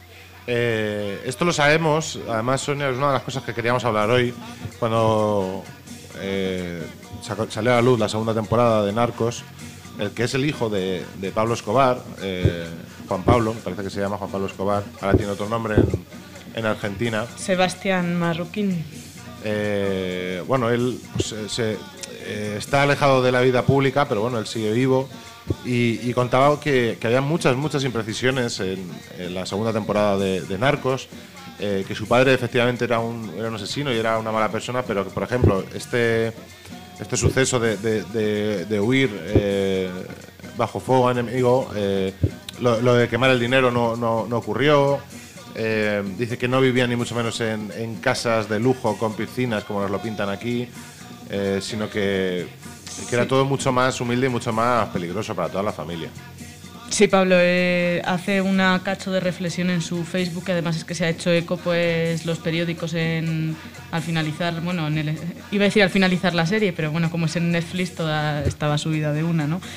eh, esto lo sabemos, además, Sonia, es una de las cosas que queríamos hablar hoy cuando eh, salió a la luz la segunda temporada de Narcos. El que es el hijo de, de Pablo Escobar, eh, Juan Pablo, me parece que se llama Juan Pablo Escobar, ahora tiene otro nombre en, en Argentina. Sebastián Marroquín. Eh, bueno, él pues, se, eh, está alejado de la vida pública, pero bueno, él sigue vivo y, y contaba que, que había muchas, muchas imprecisiones en, en la segunda temporada de, de Narcos, eh, que su padre efectivamente era un, era un asesino y era una mala persona, pero que, por ejemplo, este... Este suceso de, de, de, de huir eh, bajo fuego enemigo, eh, lo, lo de quemar el dinero no, no, no ocurrió. Eh, dice que no vivía ni mucho menos en, en casas de lujo con piscinas, como nos lo pintan aquí, eh, sino que, que era todo mucho más humilde y mucho más peligroso para toda la familia. Sí, Pablo eh, hace una cacho de reflexión en su Facebook, que además es que se ha hecho eco pues los periódicos en al finalizar, bueno, en el, iba a decir al finalizar la serie, pero bueno, como es en Netflix toda estaba subida de una, ¿no?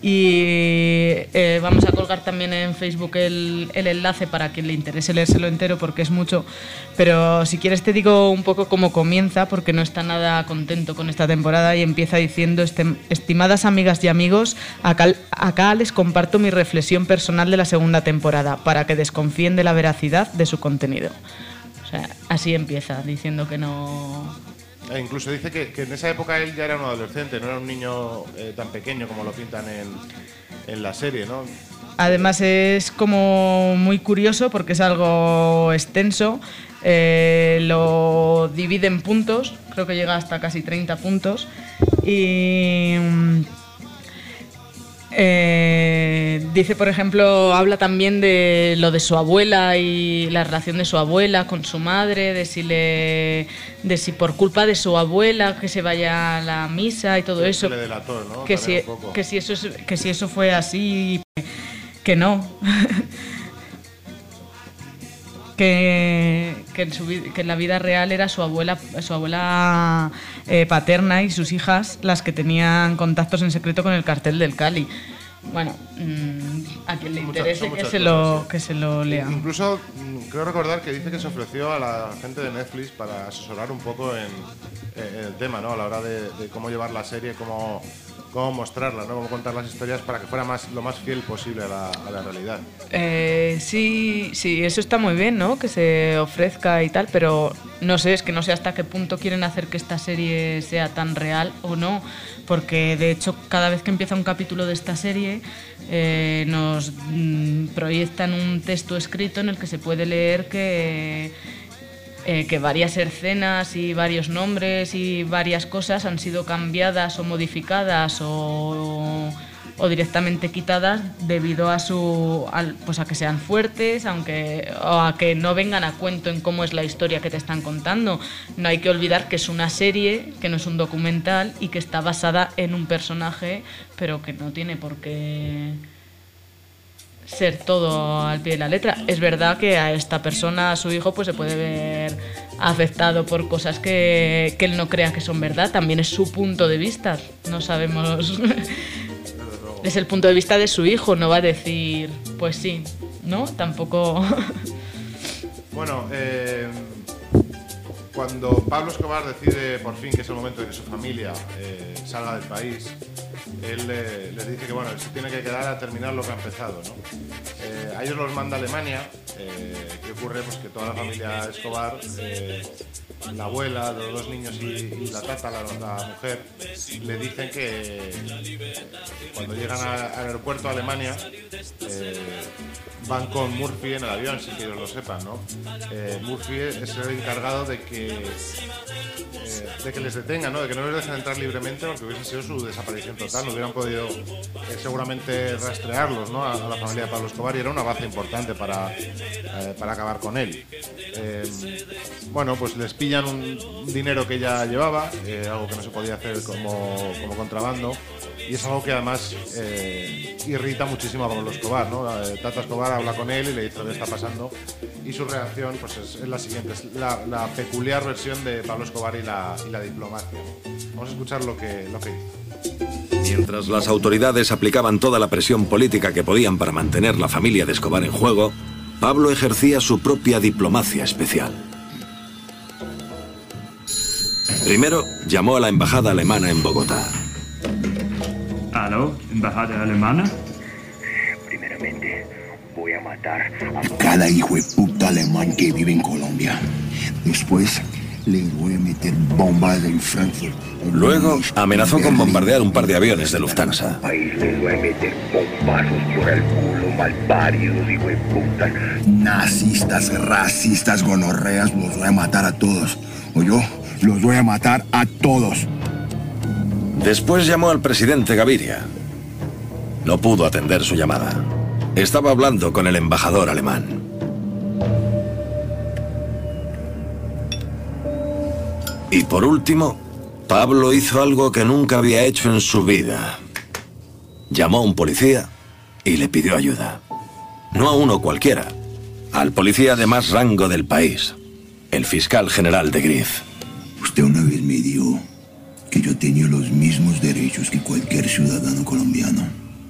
Y eh, vamos a colgar también en Facebook el, el enlace para quien le interese leérselo entero, porque es mucho, pero si quieres te digo un poco cómo comienza, porque no está nada contento con esta temporada y empieza diciendo: estimadas amigas y amigos, acá, acá les comparto mi reflexión personal de la segunda temporada para que desconfíen de la veracidad de su contenido. O sea, así empieza, diciendo que no... E incluso dice que, que en esa época él ya era un adolescente, no era un niño eh, tan pequeño como lo pintan en, en la serie, ¿no? Además es como muy curioso porque es algo extenso, eh, lo divide en puntos, creo que llega hasta casi treinta puntos y... Eh, dice, por ejemplo, habla también de lo de su abuela y la relación de su abuela con su madre, de si le, de si por culpa de su abuela que se vaya a la misa y todo sí, eso, le delató, ¿no? que si, que si eso es, que si eso fue así, que no. Que, que, en su, que en la vida real era su abuela, su abuela eh, paterna y sus hijas las que tenían contactos en secreto con el cartel del Cali. Bueno, mmm, a quien le interese muchas, que, se cosas, lo, sí. que se lo lea. Incluso creo recordar que dice que se ofreció a la gente de Netflix para asesorar un poco en, en el tema, ¿no? A la hora de, de cómo llevar la serie, cómo, cómo mostrarla, ¿no? Cómo contar las historias para que fuera más, lo más fiel posible a la, a la realidad. Eh, sí, sí, eso está muy bien, ¿no? Que se ofrezca y tal, pero no sé, es que no sé hasta qué punto quieren hacer que esta serie sea tan real o no, porque de hecho cada vez que empieza un capítulo de esta serie eh, nos mm, proyectan un texto escrito en el que se puede leer que... Eh, que varias escenas y varios nombres y varias cosas han sido cambiadas o modificadas o, o directamente quitadas debido a su al, pues a que sean fuertes, aunque o a que no vengan a cuento en cómo es la historia que te están contando. No hay que olvidar que es una serie, que no es un documental y que está basada en un personaje, pero que no tiene por qué ser todo al pie de la letra. Es verdad que a esta persona, a su hijo, pues se puede ver afectado por cosas que, que él no crea que son verdad. También es su punto de vista. No sabemos. Es el punto de vista de su hijo. No va a decir, pues sí, ¿no? Tampoco. Bueno, eh, cuando Pablo Escobar decide por fin que es el momento de que su familia eh, salga del país, él eh, les dice que bueno, se tiene que quedar a terminar lo que ha empezado, ¿no? Eh, a ellos los manda a Alemania. Eh, ¿Qué ocurre? Pues que toda la familia Escobar, eh, la abuela, los dos niños y, y la tata, la, la mujer, le dicen que eh, cuando llegan a, al aeropuerto de Alemania eh, van con Murphy en el avión, sin que ellos lo sepan, ¿no? Eh, Murphy es el encargado de que eh, de que les detengan, ¿no? De que no les dejen entrar libremente, porque hubiese sido su desaparición total. No hubieran podido eh, seguramente rastrearlos, ¿no? a, a la familia de Pablo Escobar, y era una baza importante para, eh, para acabar con él. Eh, bueno, pues les pillan un dinero que ella llevaba, eh, algo que no se podía hacer como, como contrabando, y es algo que además eh, irrita muchísimo a Pablo Escobar, ¿no? Eh, Tata Escobar habla con él y le dice lo que está pasando, y su reacción pues es, es la siguiente, es la, la peculiar versión de Pablo Escobar y la, y la diplomacia. Vamos a escuchar lo que, lo que dice. Mientras las autoridades aplicaban toda la presión política que podían para mantener la familia de Escobar en juego, Pablo ejercía su propia diplomacia especial. Primero, llamó a la embajada alemana en Bogotá. ¿Aló? ¿Embajada alemana? Primeramente, voy a matar a cada hijo de puta alemán que vive en Colombia. Después, les voy a meter bombas en Frankfurt. Luego, amenazó con bombardear un par de aviones de Lufthansa. País les voy a meter bombazos por el culo, malparidos, hijo de puta. Nazistas, racistas, gonorreas, los voy a matar a todos. O yo, los voy a matar a todos. Después llamó al presidente Gaviria. No pudo atender su llamada. Estaba hablando con el embajador alemán. Y por último, Pablo hizo algo que nunca había hecho en su vida. Llamó a un policía y le pidió ayuda. No a uno cualquiera, al policía de más rango del país, el fiscal general de Grif. Usted una vez me dijo que yo tenía los mismos derechos que cualquier ciudadano colombiano.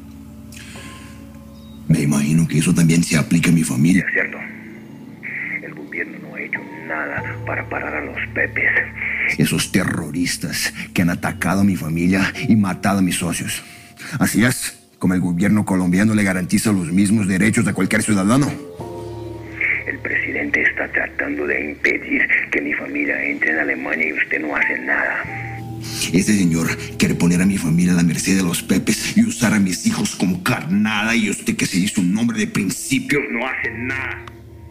Me imagino que eso también se aplica a mi familia, ¿cierto? El gobierno no ha hecho nada para parar a los pepes. Esos terroristas que han atacado a mi familia y matado a mis socios. Así es, como el gobierno colombiano le garantiza los mismos derechos a cualquier ciudadano. El presidente está tratando de impedir que mi familia entre en Alemania y usted no hace nada. Este señor quiere poner a mi familia a la merced de los pepes y usar a mis hijos como carnada, y usted, que se hizo un hombre de principio, no hace nada.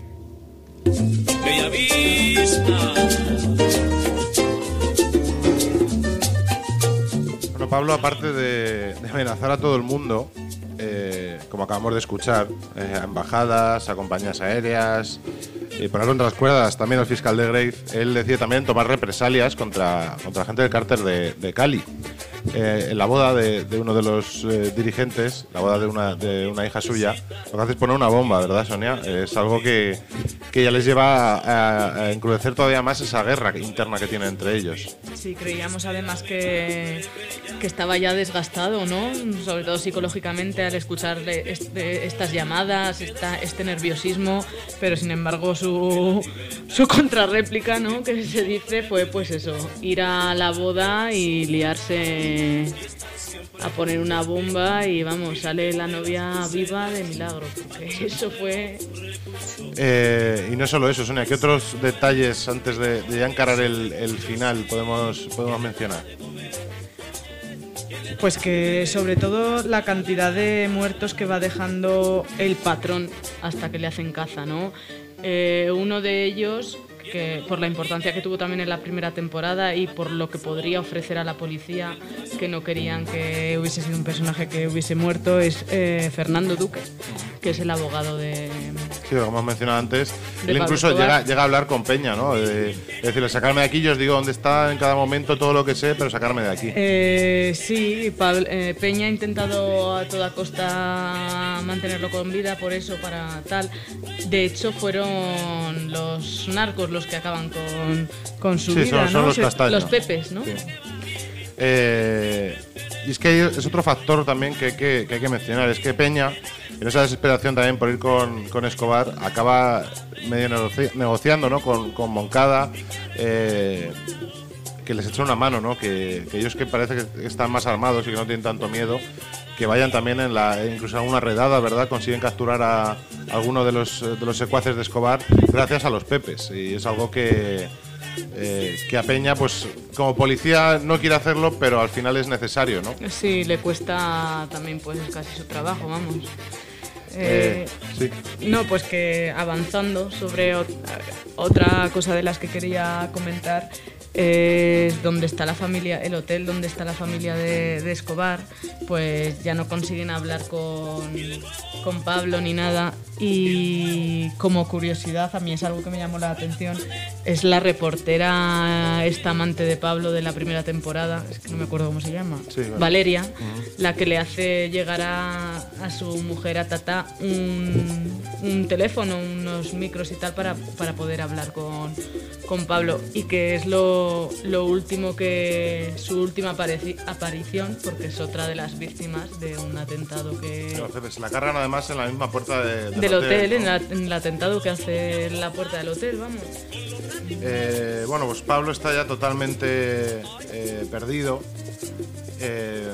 Bella Vista. Bueno, Pablo, aparte de, de amenazar a todo el mundo, eh, como acabamos de escuchar, eh, a embajadas, a compañías aéreas, y por contra las cuerdas también al fiscal de Grif, él decide también tomar represalias contra, contra la gente del cártel de, de Cali. Eh, en la boda de, de uno de los eh, dirigentes, la boda de una, de una hija suya, lo que hace es poner una bomba, ¿verdad, Sonia? Es algo que, que ya les lleva a, a encrudecer todavía más esa guerra interna que tienen entre ellos. Sí, creíamos además que, que estaba ya desgastado, ¿no? Sobre todo psicológicamente al escuchar este, estas llamadas, esta, este nerviosismo, pero sin embargo su, su contrarréplica, ¿no? Que se dice fue pues eso, ir a la boda y liarse a poner una bomba y vamos, sale la novia viva de milagro, porque eso fue... Eh, y no solo eso, Sonia, ¿qué otros detalles antes de, de ya encarar el, el final podemos, podemos mencionar? Pues que sobre todo la cantidad de muertos que va dejando el patrón hasta que le hacen caza, ¿no? Eh, uno de ellos que por la importancia que tuvo también en la primera temporada y por lo que podría ofrecer a la policía, que no querían que hubiese sido un personaje que hubiese muerto, es eh, Fernando Duque, que es el abogado de... Sí, como hemos mencionado antes, de él Pablo incluso Escobar. llega, llega a hablar con Peña, ¿no? De, de decirle, sacarme de aquí, yo os digo dónde está en cada momento todo lo que sé, pero sacarme de aquí. Eh, sí, Pablo, eh, Peña ha intentado a toda costa mantenerlo con vida, por eso, para tal. De hecho, fueron los narcos los que acaban con, con su Sí, vida, son- son ¿no? los Se- castaños. los pepes, ¿no? Sí. Eh, y es que es otro factor también que hay que, que hay que mencionar, es que Peña, en esa desesperación también por ir con, con Escobar, acaba medio negoci- negociando, ¿no? con, con Moncada, eh, que les echa una mano, ¿no? que, que ellos que parece que están más armados y que no tienen tanto miedo, que vayan también en la, incluso en una redada, ¿verdad? Consiguen capturar a alguno de los, de los secuaces de Escobar gracias a los pepes, y es algo que... Eh, que a Peña, pues como policía no quiere hacerlo, pero al final es necesario, ¿no? Sí, le cuesta también pues casi su trabajo, vamos. Eh, Eh, sí. No, pues que avanzando sobre ot- otra cosa de las que quería comentar, es donde está la familia, el hotel donde está la familia de, de Escobar, pues ya no consiguen hablar con, con Pablo ni nada. Y como curiosidad, a mí es algo que me llamó la atención, es la reportera, esta amante de Pablo de la primera temporada, es que no me acuerdo cómo se llama, Sí, vale. Valeria, Ujú. la que le hace llegar a, a su mujer, a Tata, un, un teléfono, unos micros y tal para, para poder hablar con, con Pablo, y que es lo, lo último que, su última apareci- aparición, porque es otra de las víctimas de un atentado que... Los pepes se la cargan además en la misma puerta de, del, del hotel, ¿no? en, la- en el atentado que hace en la puerta del hotel, vamos. Eh, bueno, pues Pablo está ya totalmente eh, perdido eh,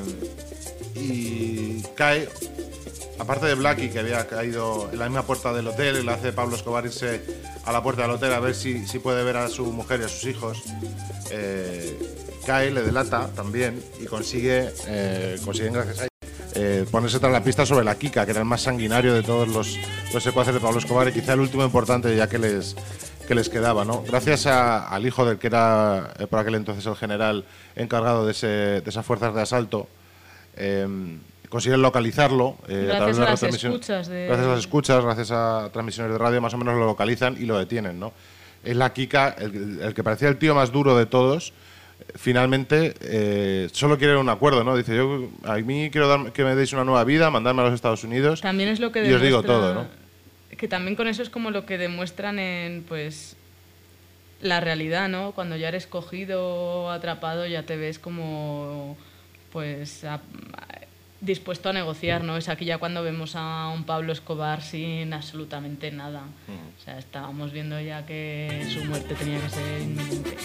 y cae, aparte de Blackie, que había caído en la misma puerta del hotel, y le hace Pablo Escobar irse a la puerta del hotel a ver si, si puede ver a su mujer y a sus hijos. Eh, cae, le delata también y consigue, eh, consiguen gracias a ella, eh, ponerse tras la pista sobre la Kika, que era el más sanguinario de todos los, los secuaces de Pablo Escobar y quizá el último importante ya que les, que les quedaba, ¿no? Gracias a- al hijo del que era eh, por aquel entonces el general encargado de, ese, de esas fuerzas de asalto, eh, consiguen localizarlo. eh, Gracias través de a la las retransmisión- escuchas de- Gracias a las escuchas, gracias a transmisiones de radio, más o menos lo localizan y lo detienen, ¿no? Es la Kika, el, el que parecía el tío más duro de todos. Finalmente eh, solo quiere un acuerdo, ¿no? Dice, yo a mí quiero dar, que me deis una nueva vida, mandarme a los Estados Unidos. También es lo que y os digo demuestra- todo, ¿no? Que también con eso es como lo que demuestran en, pues, la realidad, ¿no? Cuando ya eres cogido, atrapado, ya te ves como, pues, a- dispuesto a negociar, ¿no? Es aquí ya cuando vemos a un Pablo Escobar sin absolutamente nada. O sea, estábamos viendo ya que su muerte tenía que ser inminente.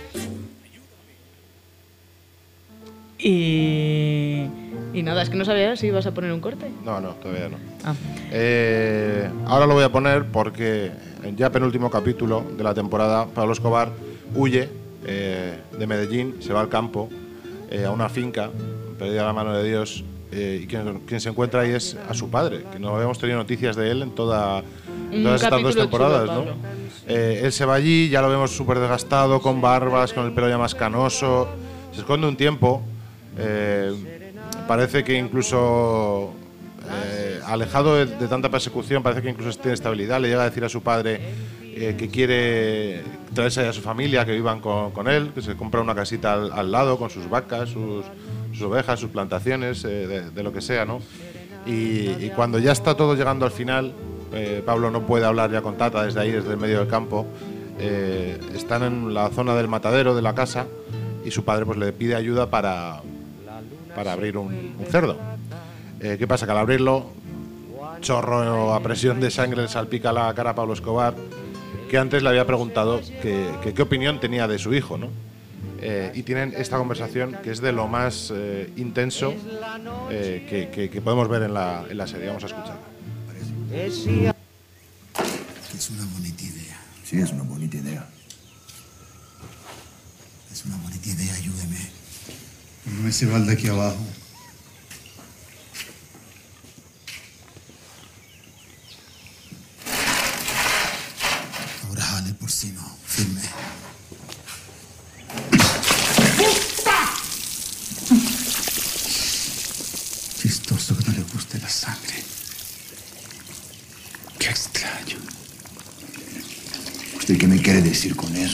Y, y nada, es que no sabía si ibas a poner un corte. No, no, todavía no. Ah. Eh, ahora lo voy a poner porque en ya penúltimo capítulo de la temporada, Pablo Escobar huye eh, de Medellín, se va al campo, eh, a una finca, perdida a la mano de Dios, eh, y quien, quien se encuentra ahí es a su padre, que no habíamos tenido noticias de él en, toda, en Un todas estas dos capítulo temporadas, chulo, ¿no? Pablo. Eh, él se va allí, ya lo vemos súper desgastado, con barbas, con el pelo ya más canoso, se esconde un tiempo. Eh, parece que incluso eh, alejado de, de tanta persecución, parece que incluso tiene estabilidad. Le llega a decir a su padre eh, que quiere traerse a su familia, que vivan con, con él, que se compra una casita al, al lado con sus vacas, sus, sus ovejas, sus plantaciones, eh, de, de lo que sea, ¿no? Y, y cuando ya está todo llegando al final, eh, Pablo no puede hablar ya con Tata desde ahí, desde el medio del campo. Eh, están en la zona del matadero de la casa y su padre pues le pide ayuda para, para abrir un, un cerdo. Eh, ¿Qué pasa? Que al abrirlo, chorro a presión de sangre le salpica la cara a Pablo Escobar, que antes le había preguntado que, que qué opinión tenía de su hijo, ¿no? Eh, y tienen esta conversación que es de lo más eh, intenso eh, que, que- que podemos ver en la, en la serie. Vamos a escucharla. Es una bonita idea. Sí, es una bonita idea. Es una bonita idea, ayúdeme. No se va de aquí abajo. Ahora jale porcino. Firme. Chistoso que no le guste la sangre. Qué extraño. ¿Usted qué me quiere decir con eso?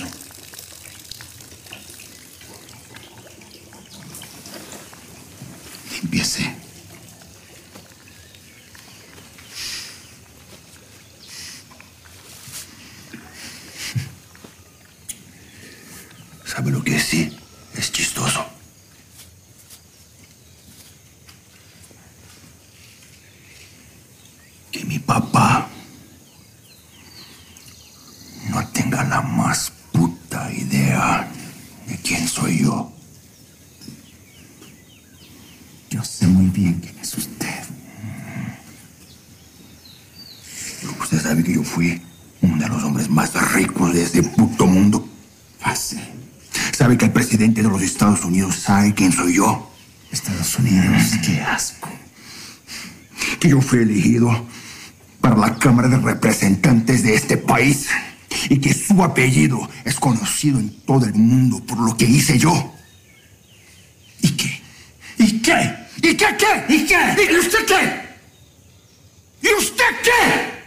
Empiece. ¿Sabe lo que sí? Es chistoso. Que mi papá no tenga la más puta idea de quién soy yo. Yo sé muy bien quién es usted. Usted sabe que yo fui uno de los hombres más ricos de este puto mundo. Fácil. Sabe que el presidente de los Estados Unidos sabe quién soy yo. Estados Unidos, qué asco. Que yo fui elegido para la Cámara de Representantes de este país y que su apellido es conocido en todo el mundo por lo que hice yo. ¿Y qué? ¿Y qué? ¿Y qué qué? ¿Y qué? ¿Y usted qué? ¿Y usted qué?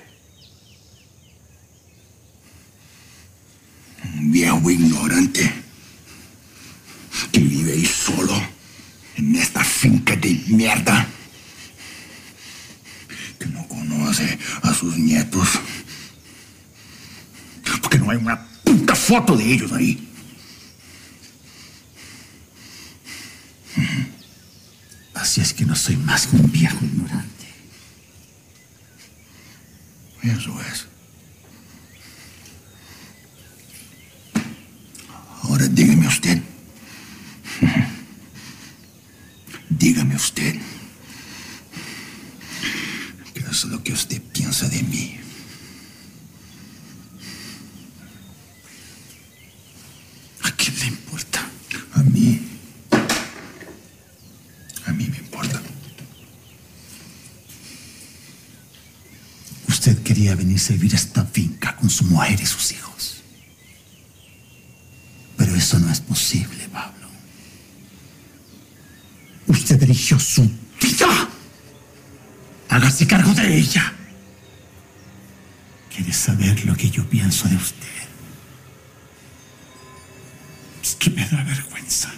Un viejo ignorante que vive ahí solo en esta finca de mierda, que no conoce a sus nietos, porque no hay una puta foto de ellos ahí. Así es que no soy más que un viejo ignorante. Eso es. Ahora dígame usted. Dígame usted. ¿Qué es lo que usted piensa de mí? ¿A quién le importa? A mí. A mí me importa. Usted quería venirse a vivir a esta finca con su mujer y sus hijos. Pero eso no es posible, Pablo. Usted eligió su vida. Hágase cargo de ella. ¿Quiere saber lo que yo pienso de usted? Es que me da vergüenza.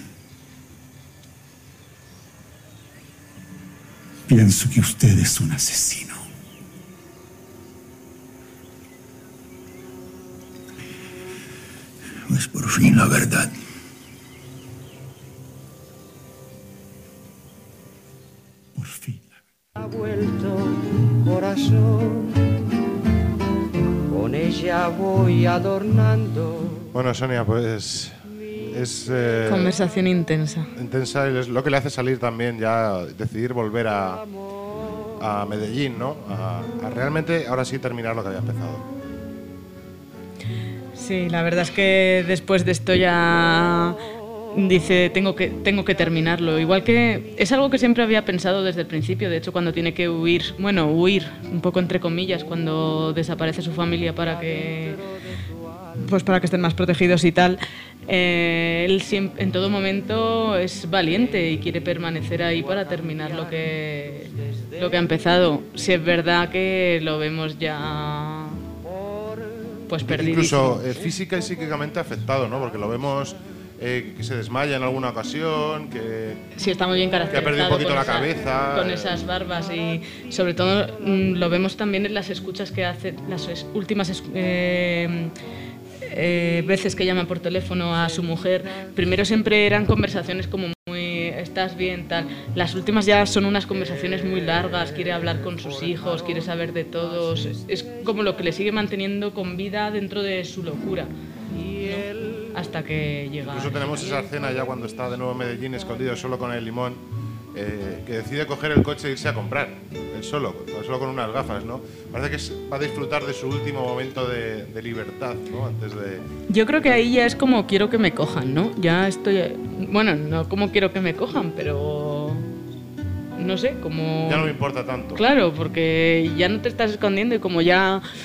Pienso que usted es un asesino. Es por fin la verdad. Por fin. Ha vuelto corazón, con ella voy adornando. Bueno, Sonia, pues es... Eh, Conversación intensa. Intensa y es lo que le hace salir también ya, decidir volver a, a Medellín, ¿no? A, a realmente, ahora sí, terminar lo que había empezado. Sí, la verdad es que después de esto ya dice, tengo que, tengo que terminarlo. Igual que es algo que siempre había pensado desde el principio. De hecho, cuando tiene que huir, bueno, huir, un poco entre comillas, cuando desaparece su familia para que, pues para que estén más protegidos y tal, eh, él siempre, en todo momento es valiente y quiere permanecer ahí para terminar lo que, lo que ha empezado. Si es verdad que lo vemos ya... pues incluso eh, física y psíquicamente afectado, ¿no? Porque lo vemos eh, que se desmaya en alguna ocasión, que sí, está muy bien caracterizado, que ha perdido un poquito la esa, cabeza, con eh. esas barbas, y sobre todo mm, lo vemos también en las escuchas que hace, las es, últimas es, eh, eh, veces que llama por teléfono a su mujer. Primero siempre eran conversaciones como muy, estás bien, tal. Las últimas ya son unas conversaciones muy largas, quiere hablar con sus hijos, quiere saber de todos. Es como lo que le sigue manteniendo con vida dentro de su locura, ¿no? Hasta que llega... Incluso tenemos esa escena ya cuando está de nuevo en Medellín, escondido solo con el limón, eh, que decide coger el coche e irse a comprar, él solo, solo con unas gafas, ¿no? Parece que es, va a disfrutar de su último momento de, de libertad, ¿no? Antes de... Yo creo que ahí ya es como quiero que me cojan, ¿no? Ya estoy... Bueno, no como quiero que me cojan, pero... No sé, como... Ya no me importa tanto. Claro, porque ya no te estás escondiendo y como ya...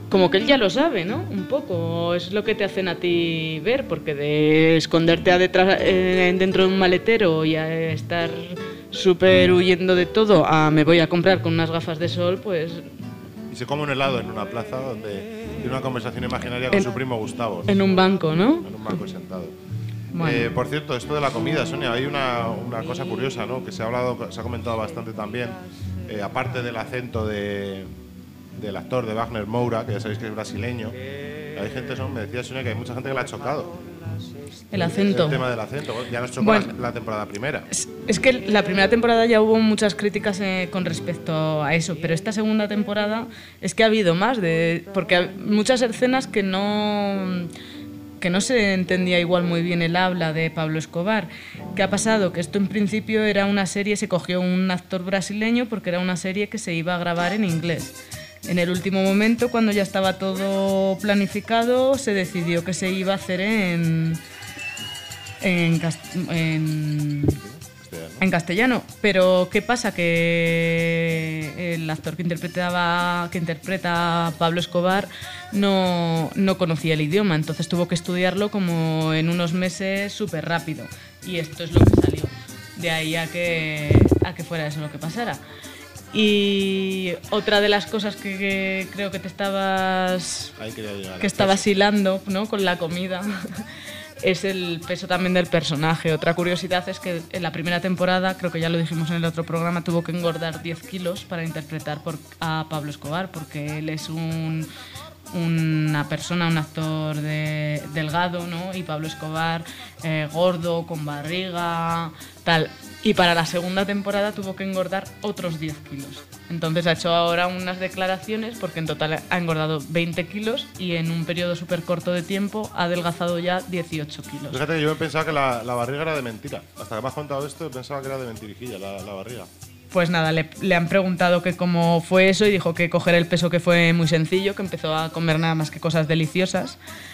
como que él ya lo sabe, ¿no? Un poco, es lo que te hacen a ti ver, porque de esconderte a detrás, eh, dentro de un maletero y a estar súper huyendo de todo, a me voy a comprar con unas gafas de sol, pues... Y se come un helado en una plaza donde tiene una conversación imaginaria con en, su primo Gustavo. En un banco, ¿no? En un banco sentado. Bueno. Eh, por cierto, esto de la comida, Sonia, hay una, una cosa curiosa, ¿no? Que se ha hablado, se ha comentado bastante también, eh, aparte del acento de, del actor de Wagner Moura, que ya sabéis que es brasileño. Hay gente, ¿no? Me decía Sonia que hay mucha gente que le ha chocado. El acento. El tema del acento. Ya nos chocó bueno, la, la temporada primera. Es, es que la primera temporada ya hubo muchas críticas eh, con respecto a eso, pero esta segunda temporada es que ha habido más, de porque hay muchas escenas que no... que no se entendía igual muy bien el habla de Pablo Escobar. ¿Qué ha pasado? Que esto en principio era una serie, se cogió un actor brasileño porque era una serie que se iba a grabar en inglés. En el último momento, cuando ya estaba todo planificado, se decidió que se iba a hacer en... en, cast en En castellano, pero ¿qué pasa? Que el actor que interpretaba, que interpreta a Pablo Escobar no, no conocía el idioma, entonces tuvo que estudiarlo como en unos meses súper rápido, y esto es lo que salió. De ahí a que, a que fuera eso lo que pasara. Y otra de las cosas que, que creo que te estabas, que estabas hilando, ¿no? Con la comida. Es el peso también del personaje. Otra curiosidad es que en la primera temporada, creo que ya lo dijimos en el otro programa, tuvo que engordar diez kilos para interpretar por, a Pablo Escobar, porque él es un, una persona, un actor de, delgado, ¿no? Y Pablo Escobar eh, gordo, con barriga, tal. Y para la segunda temporada tuvo que engordar otros diez kilos. Entonces ha hecho ahora unas declaraciones porque en total ha engordado veinte kilos y en un periodo súper corto de tiempo ha adelgazado ya dieciocho kilos. Fíjate que yo pensaba que la, la barriga era de mentira. Hasta que me has contado esto pensaba que era de mentirijilla la, la barriga. Pues nada, le, le han preguntado que cómo fue eso y dijo que coger el peso que fue muy sencillo, que empezó a comer nada más que cosas deliciosas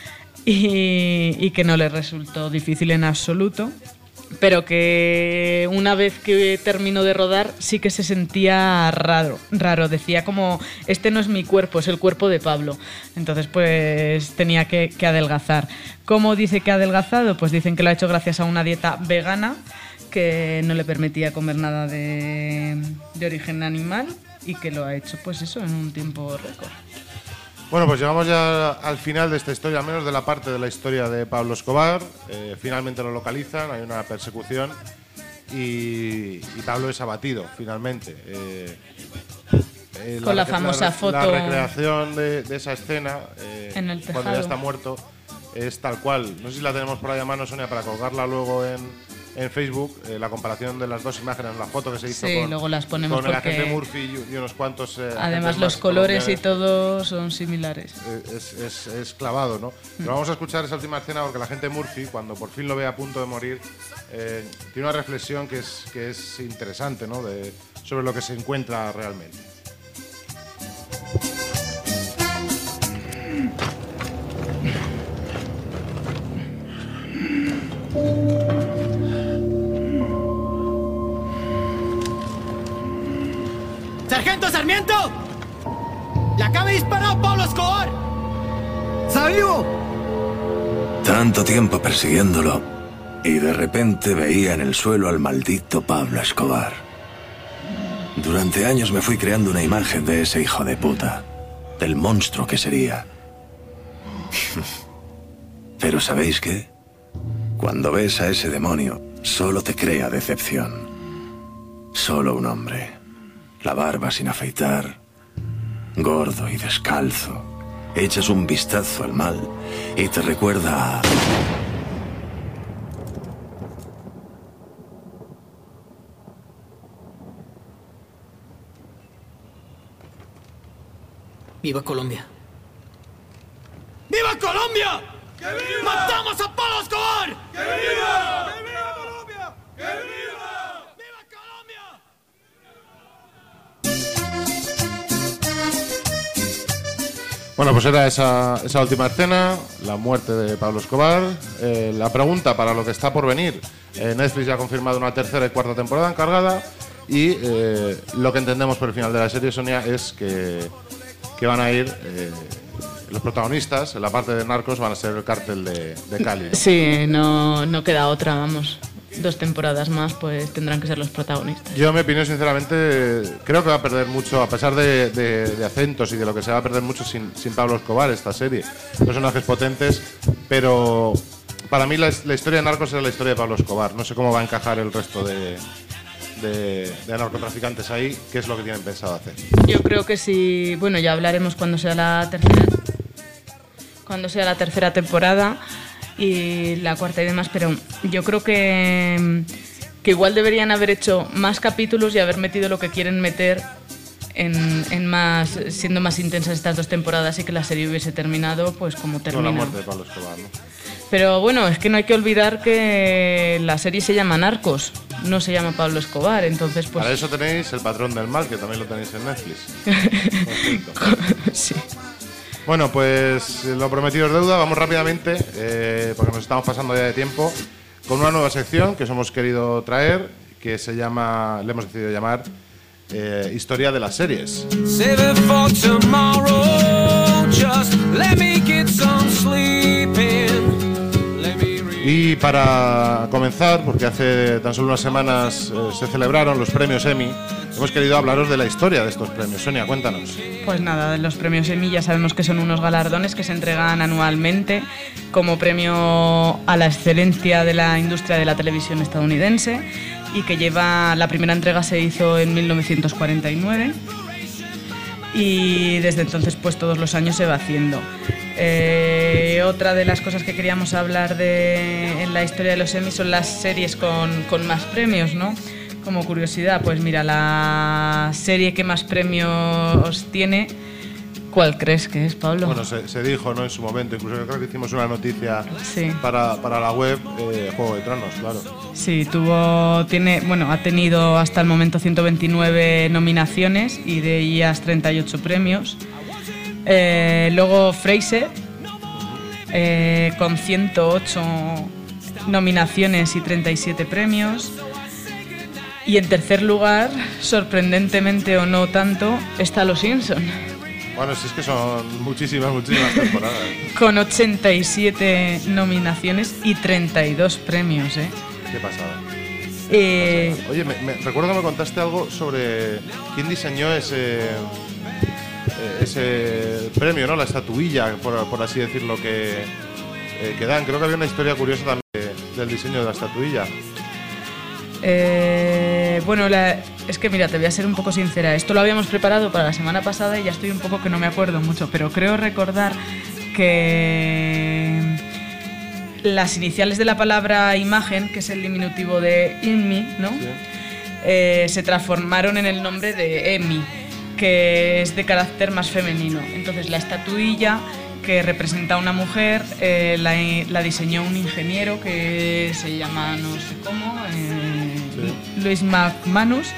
y, y que no le resultó difícil en absoluto. Pero que una vez que terminó de rodar sí que se sentía raro, raro. Decía como, este no es mi cuerpo, es el cuerpo de Pablo. Entonces pues tenía que, que adelgazar. ¿Cómo dice que ha adelgazado? Pues dicen que lo ha hecho gracias a una dieta vegana que no le permitía comer nada de, de origen animal y que lo ha hecho pues eso en un tiempo récord. Bueno, pues llegamos ya al final de esta historia, al menos de la parte de la historia de Pablo Escobar. Eh, finalmente lo localizan, hay una persecución y, y Pablo es abatido, finalmente. Eh, eh, Con la, la famosa la, foto. La recreación de, de esa escena, eh, en el tejado. Cuando ya está muerto, es tal cual. No sé si la tenemos por ahí a mano, Sonia, para colgarla luego en, en Facebook, eh, la comparación de las dos imágenes, la foto que se hizo sí, con, luego las ponemos con el porque agente Murphy y, y unos cuantos... Eh, además los colores y todo son similares. Es, es, es clavado, ¿no? Pero vamos a escuchar esa última escena porque la agente Murphy, cuando por fin lo ve a punto de morir, eh, tiene una reflexión que es, que es interesante, ¿no? De, sobre lo que se encuentra realmente. ¡Sargento Sarmiento! ¡Le acaba de disparar Pablo Escobar! ¡Está vivo! Tanto tiempo persiguiéndolo y de repente veía en el suelo al maldito Pablo Escobar. Durante años me fui creando una imagen de ese hijo de puta, del monstruo que sería. Pero ¿sabéis qué? Cuando ves a ese demonio, solo te crea decepción. Solo un hombre. La barba sin afeitar, gordo y descalzo. Echas un vistazo al mal y te recuerda a... ¡Viva Colombia! ¡Viva Colombia! ¡Que viva! ¡Matamos a Pablo Escobar! ¡Que viva! ¡Que viva Colombia! ¡Que viva! Bueno, pues era esa, esa última escena, la muerte de Pablo Escobar. Eh, la pregunta para lo que está por venir. Eh, Netflix ya ha confirmado una tercera y cuarta temporada encargada. Y eh, lo que entendemos por el final de la serie, Sonia, es que, que van a ir eh, los protagonistas en la parte de narcos van a ser el cártel de, de Cali, ¿no? Sí, no, no queda otra, vamos. Dos temporadas más, pues tendrán que ser los protagonistas. Yo, mi opinión, sinceramente, creo que va a perder mucho, a pesar de, de, de acentos y de lo que se va a perder mucho sin, sin Pablo Escobar, esta serie. Personajes potentes, pero para mí la, la historia de narcos es la historia de Pablo Escobar. No sé cómo va a encajar el resto de, de, de narcotraficantes ahí, qué es lo que tienen pensado hacer. Yo creo que sí, bueno, ya hablaremos cuando sea la tercera, cuando sea la tercera temporada y la cuarta y demás, pero yo creo que, que igual deberían haber hecho más capítulos y haber metido lo que quieren meter en, en más, siendo más intensas estas dos temporadas y que la serie hubiese terminado pues como terminó. Con la muerte de Pablo Escobar, ¿no? Pero bueno, es que no hay que olvidar que la serie se llama Narcos, no se llama Pablo Escobar, entonces pues... Para eso tenéis El Patrón del Mal, que también lo tenéis en Netflix. Sí. Bueno, pues lo prometido es deuda, vamos rápidamente, eh, porque nos estamos pasando ya de tiempo, con una nueva sección que os hemos querido traer, que se llama, le hemos decidido llamar eh, Historia de las Series. Save it for tomorrow. Just let me get some sleep in. Y para comenzar, porque hace tan solo unas semanas eh, se celebraron los premios Emmy, hemos querido hablaros de la historia de estos premios. Sonia, cuéntanos. Pues nada, de los premios Emmy ya sabemos que son unos galardones que se entregan anualmente como premio a la excelencia de la industria de la televisión estadounidense y que lleva, la primera entrega se hizo en mil novecientos cuarenta y nueve y desde entonces pues todos los años se va haciendo. Eh, otra de las cosas que queríamos hablar de, en la historia de los Emmy son las series con, con más premios, ¿no? Como curiosidad, pues mira, la serie que más premios tiene, ¿cuál crees que es, Pablo? Bueno, se, se dijo, ¿no?, en su momento, incluso yo creo que hicimos una noticia sí. para, para la web, eh, Juego de Tronos, claro. Sí, tuvo, tiene, bueno, ha tenido hasta el momento ciento veintinueve nominaciones y de ellas treinta y ocho premios. Eh, luego Frasier, eh, con ciento ocho nominaciones y treinta y siete premios. Y en tercer lugar, sorprendentemente o no tanto, está Los Simpson. Bueno, si es que son muchísimas, muchísimas temporadas. Con ochenta y siete nominaciones y treinta y dos premios, ¿eh? Qué pasada. Eh, Qué pasada. Oye, me, me, recuerdo que me contaste algo sobre quién diseñó ese... ese premio, ¿no? La estatuilla, por, por así decirlo, que, eh, que dan. Creo que había una historia curiosa también de, del diseño de la estatuilla. Eh, bueno, la, es que mira, te voy a ser un poco sincera. Esto lo habíamos preparado para la semana pasada y ya estoy un poco que no me acuerdo mucho, pero creo recordar que las iniciales de la palabra imagen, que es el diminutivo de Emmy, ¿no? Sí. Eh, se transformaron en el nombre de Emmy, que es de carácter más femenino. Entonces la estatuilla, que representa a una mujer, eh, la, la diseñó un ingeniero que se llama no sé cómo, eh, sí. Luis McManus,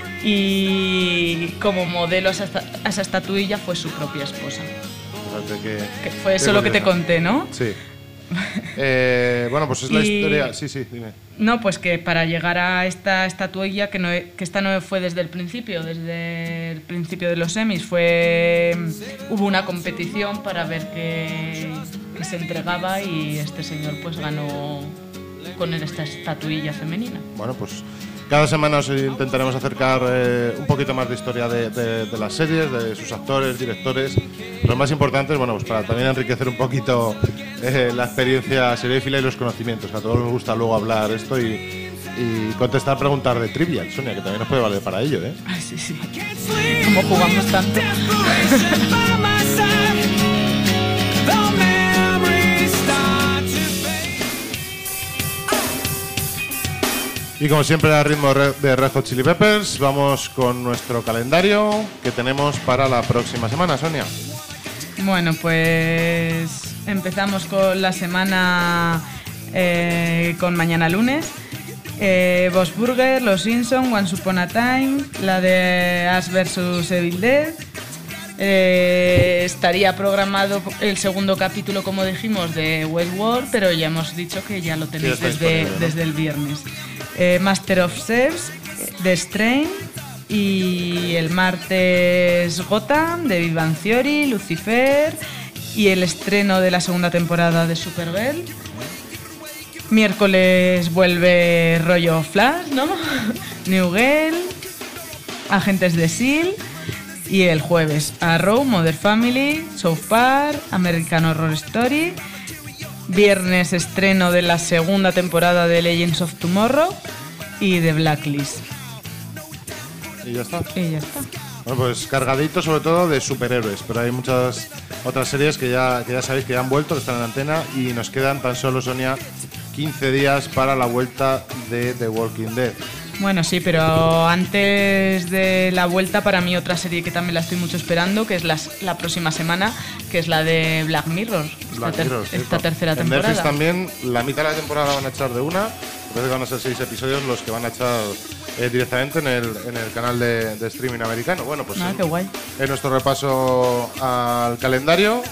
y como modelo a esa, a esa estatuilla fue su propia esposa. Que, que fue eso lo que te conté, ¿no? Sí. Eh, bueno, pues es la y, historia... Sí, sí, dime. No, pues que para llegar a esta estatuilla, que, no, que esta no fue desde el principio, desde el principio de los Emmys, fue, hubo una competición para ver qué, qué se entregaba y este señor pues ganó con esta estatuilla femenina. Bueno, pues cada semana os intentaremos acercar eh, un poquito más de historia de, de, de las series, de sus actores, directores, los más importantes, bueno, pues para también enriquecer un poquito eh, la experiencia seriéfila y los conocimientos. A todos nos gusta luego hablar esto y, y contestar preguntas de Trivial, Sonia, que también nos puede valer para ello, ¿eh? Ah, sí, sí. Como jugamos tanto. Y como siempre, a ritmo de Red Hot Chili Peppers, vamos con nuestro calendario que tenemos para la próxima semana, Sonia. Bueno, pues empezamos con la semana eh, con mañana lunes. Eh, Bob's Burger, Los Simpson, Once Upon a Time, la de Ash versus Evil Dead. Eh, estaría programado el segundo capítulo, como dijimos, de Westworld, pero ya hemos dicho que ya lo tenéis sí, desde, ¿no? desde el viernes. Eh, Master of Sex, The Strain, y el martes Gotham, The Big Bang Theory, Lucifer y el estreno de la segunda temporada de Supergirl. Miércoles vuelve rollo Flash, ¿no? New Girl, Agentes de S H I E L D. Y el jueves Arrow, Modern Family, South Park, American Horror Story. Viernes estreno de la segunda temporada de Legends of Tomorrow y de Blacklist. Y ya está. Y ya está. Bueno, pues cargadito sobre todo de superhéroes, pero hay muchas otras series que ya, que ya sabéis que ya han vuelto, que están en antena, y nos quedan tan solo, Sonia, quince días para la vuelta de The Walking Dead. Bueno, sí, pero antes de la vuelta, para mí otra serie que también la estoy mucho esperando, que es la, la próxima semana, que es la de Black Mirror, Black esta, Mirror, ter esta tercera en temporada. Netflix también, la mitad de la temporada van a echar de una, parece que van a ser seis episodios los que van a echar eh, directamente en el, en el canal de, de streaming americano. Bueno, pues ah, en, qué guay. en nuestro repaso al calendario.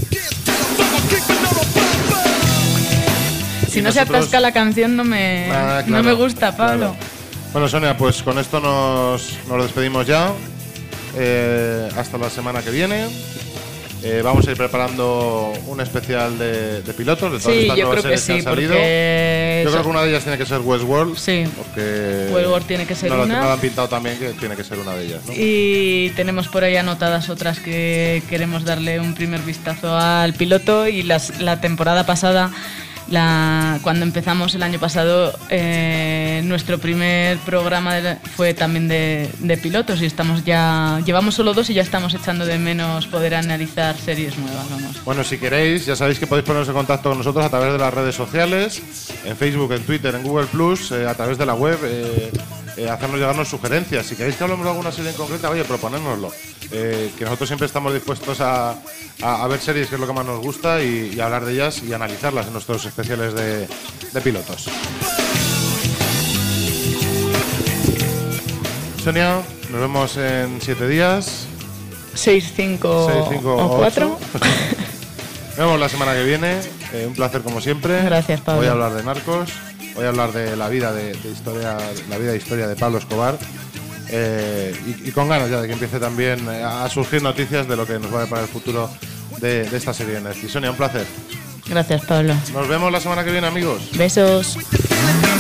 Si no se atasca la canción no me, ah, claro, no me gusta, Pablo. Claro. Bueno, Sonia, pues con esto nos, nos despedimos ya. Eh, hasta la semana que viene. Eh, vamos a ir preparando un especial de, de pilotos, de todas sí, estas yo nuevas creo que series que sí, han salido. Porque yo creo que una de ellas tiene que ser Westworld. Sí. Porque Westworld tiene que ser no, una. No la han pintado también que tiene que ser una de ellas, ¿no? Y tenemos por ahí anotadas otras que queremos darle un primer vistazo al piloto. Y las, la temporada pasada, la, cuando empezamos el año pasado, eh, nuestro primer programa de, fue también de, de pilotos, y estamos ya llevamos solo dos y ya estamos echando de menos poder analizar series nuevas. Vamos. Bueno, si queréis, ya sabéis que podéis poneros en contacto con nosotros a través de las redes sociales, en Facebook, en Twitter, en Google Plus, eh, a través de la web, eh, eh, hacernos llegarnos sugerencias. Si queréis que hablemos de alguna serie en concreta, oye, proponérnoslo. Eh, que nosotros siempre estamos dispuestos a, a, a ver series, que es lo que más nos gusta, y, y hablar de ellas y analizarlas en nuestros especiales de, de pilotos. Sonia, nos vemos en siete días. seis, cinco o cuatro. Nos vemos la semana que viene. Eh, un placer como siempre. Gracias, Pablo. Voy a hablar de Narcos. Voy a hablar de la vida de, de historia, la vida e historia de Pablo Escobar. Eh, y, y con ganas ya de que empiece también a surgir noticias de lo que nos va a deparar el futuro de, de esta serie de Netflix. Sonia, un placer. Gracias, Pablo. Nos vemos la semana que viene, amigos. Besos.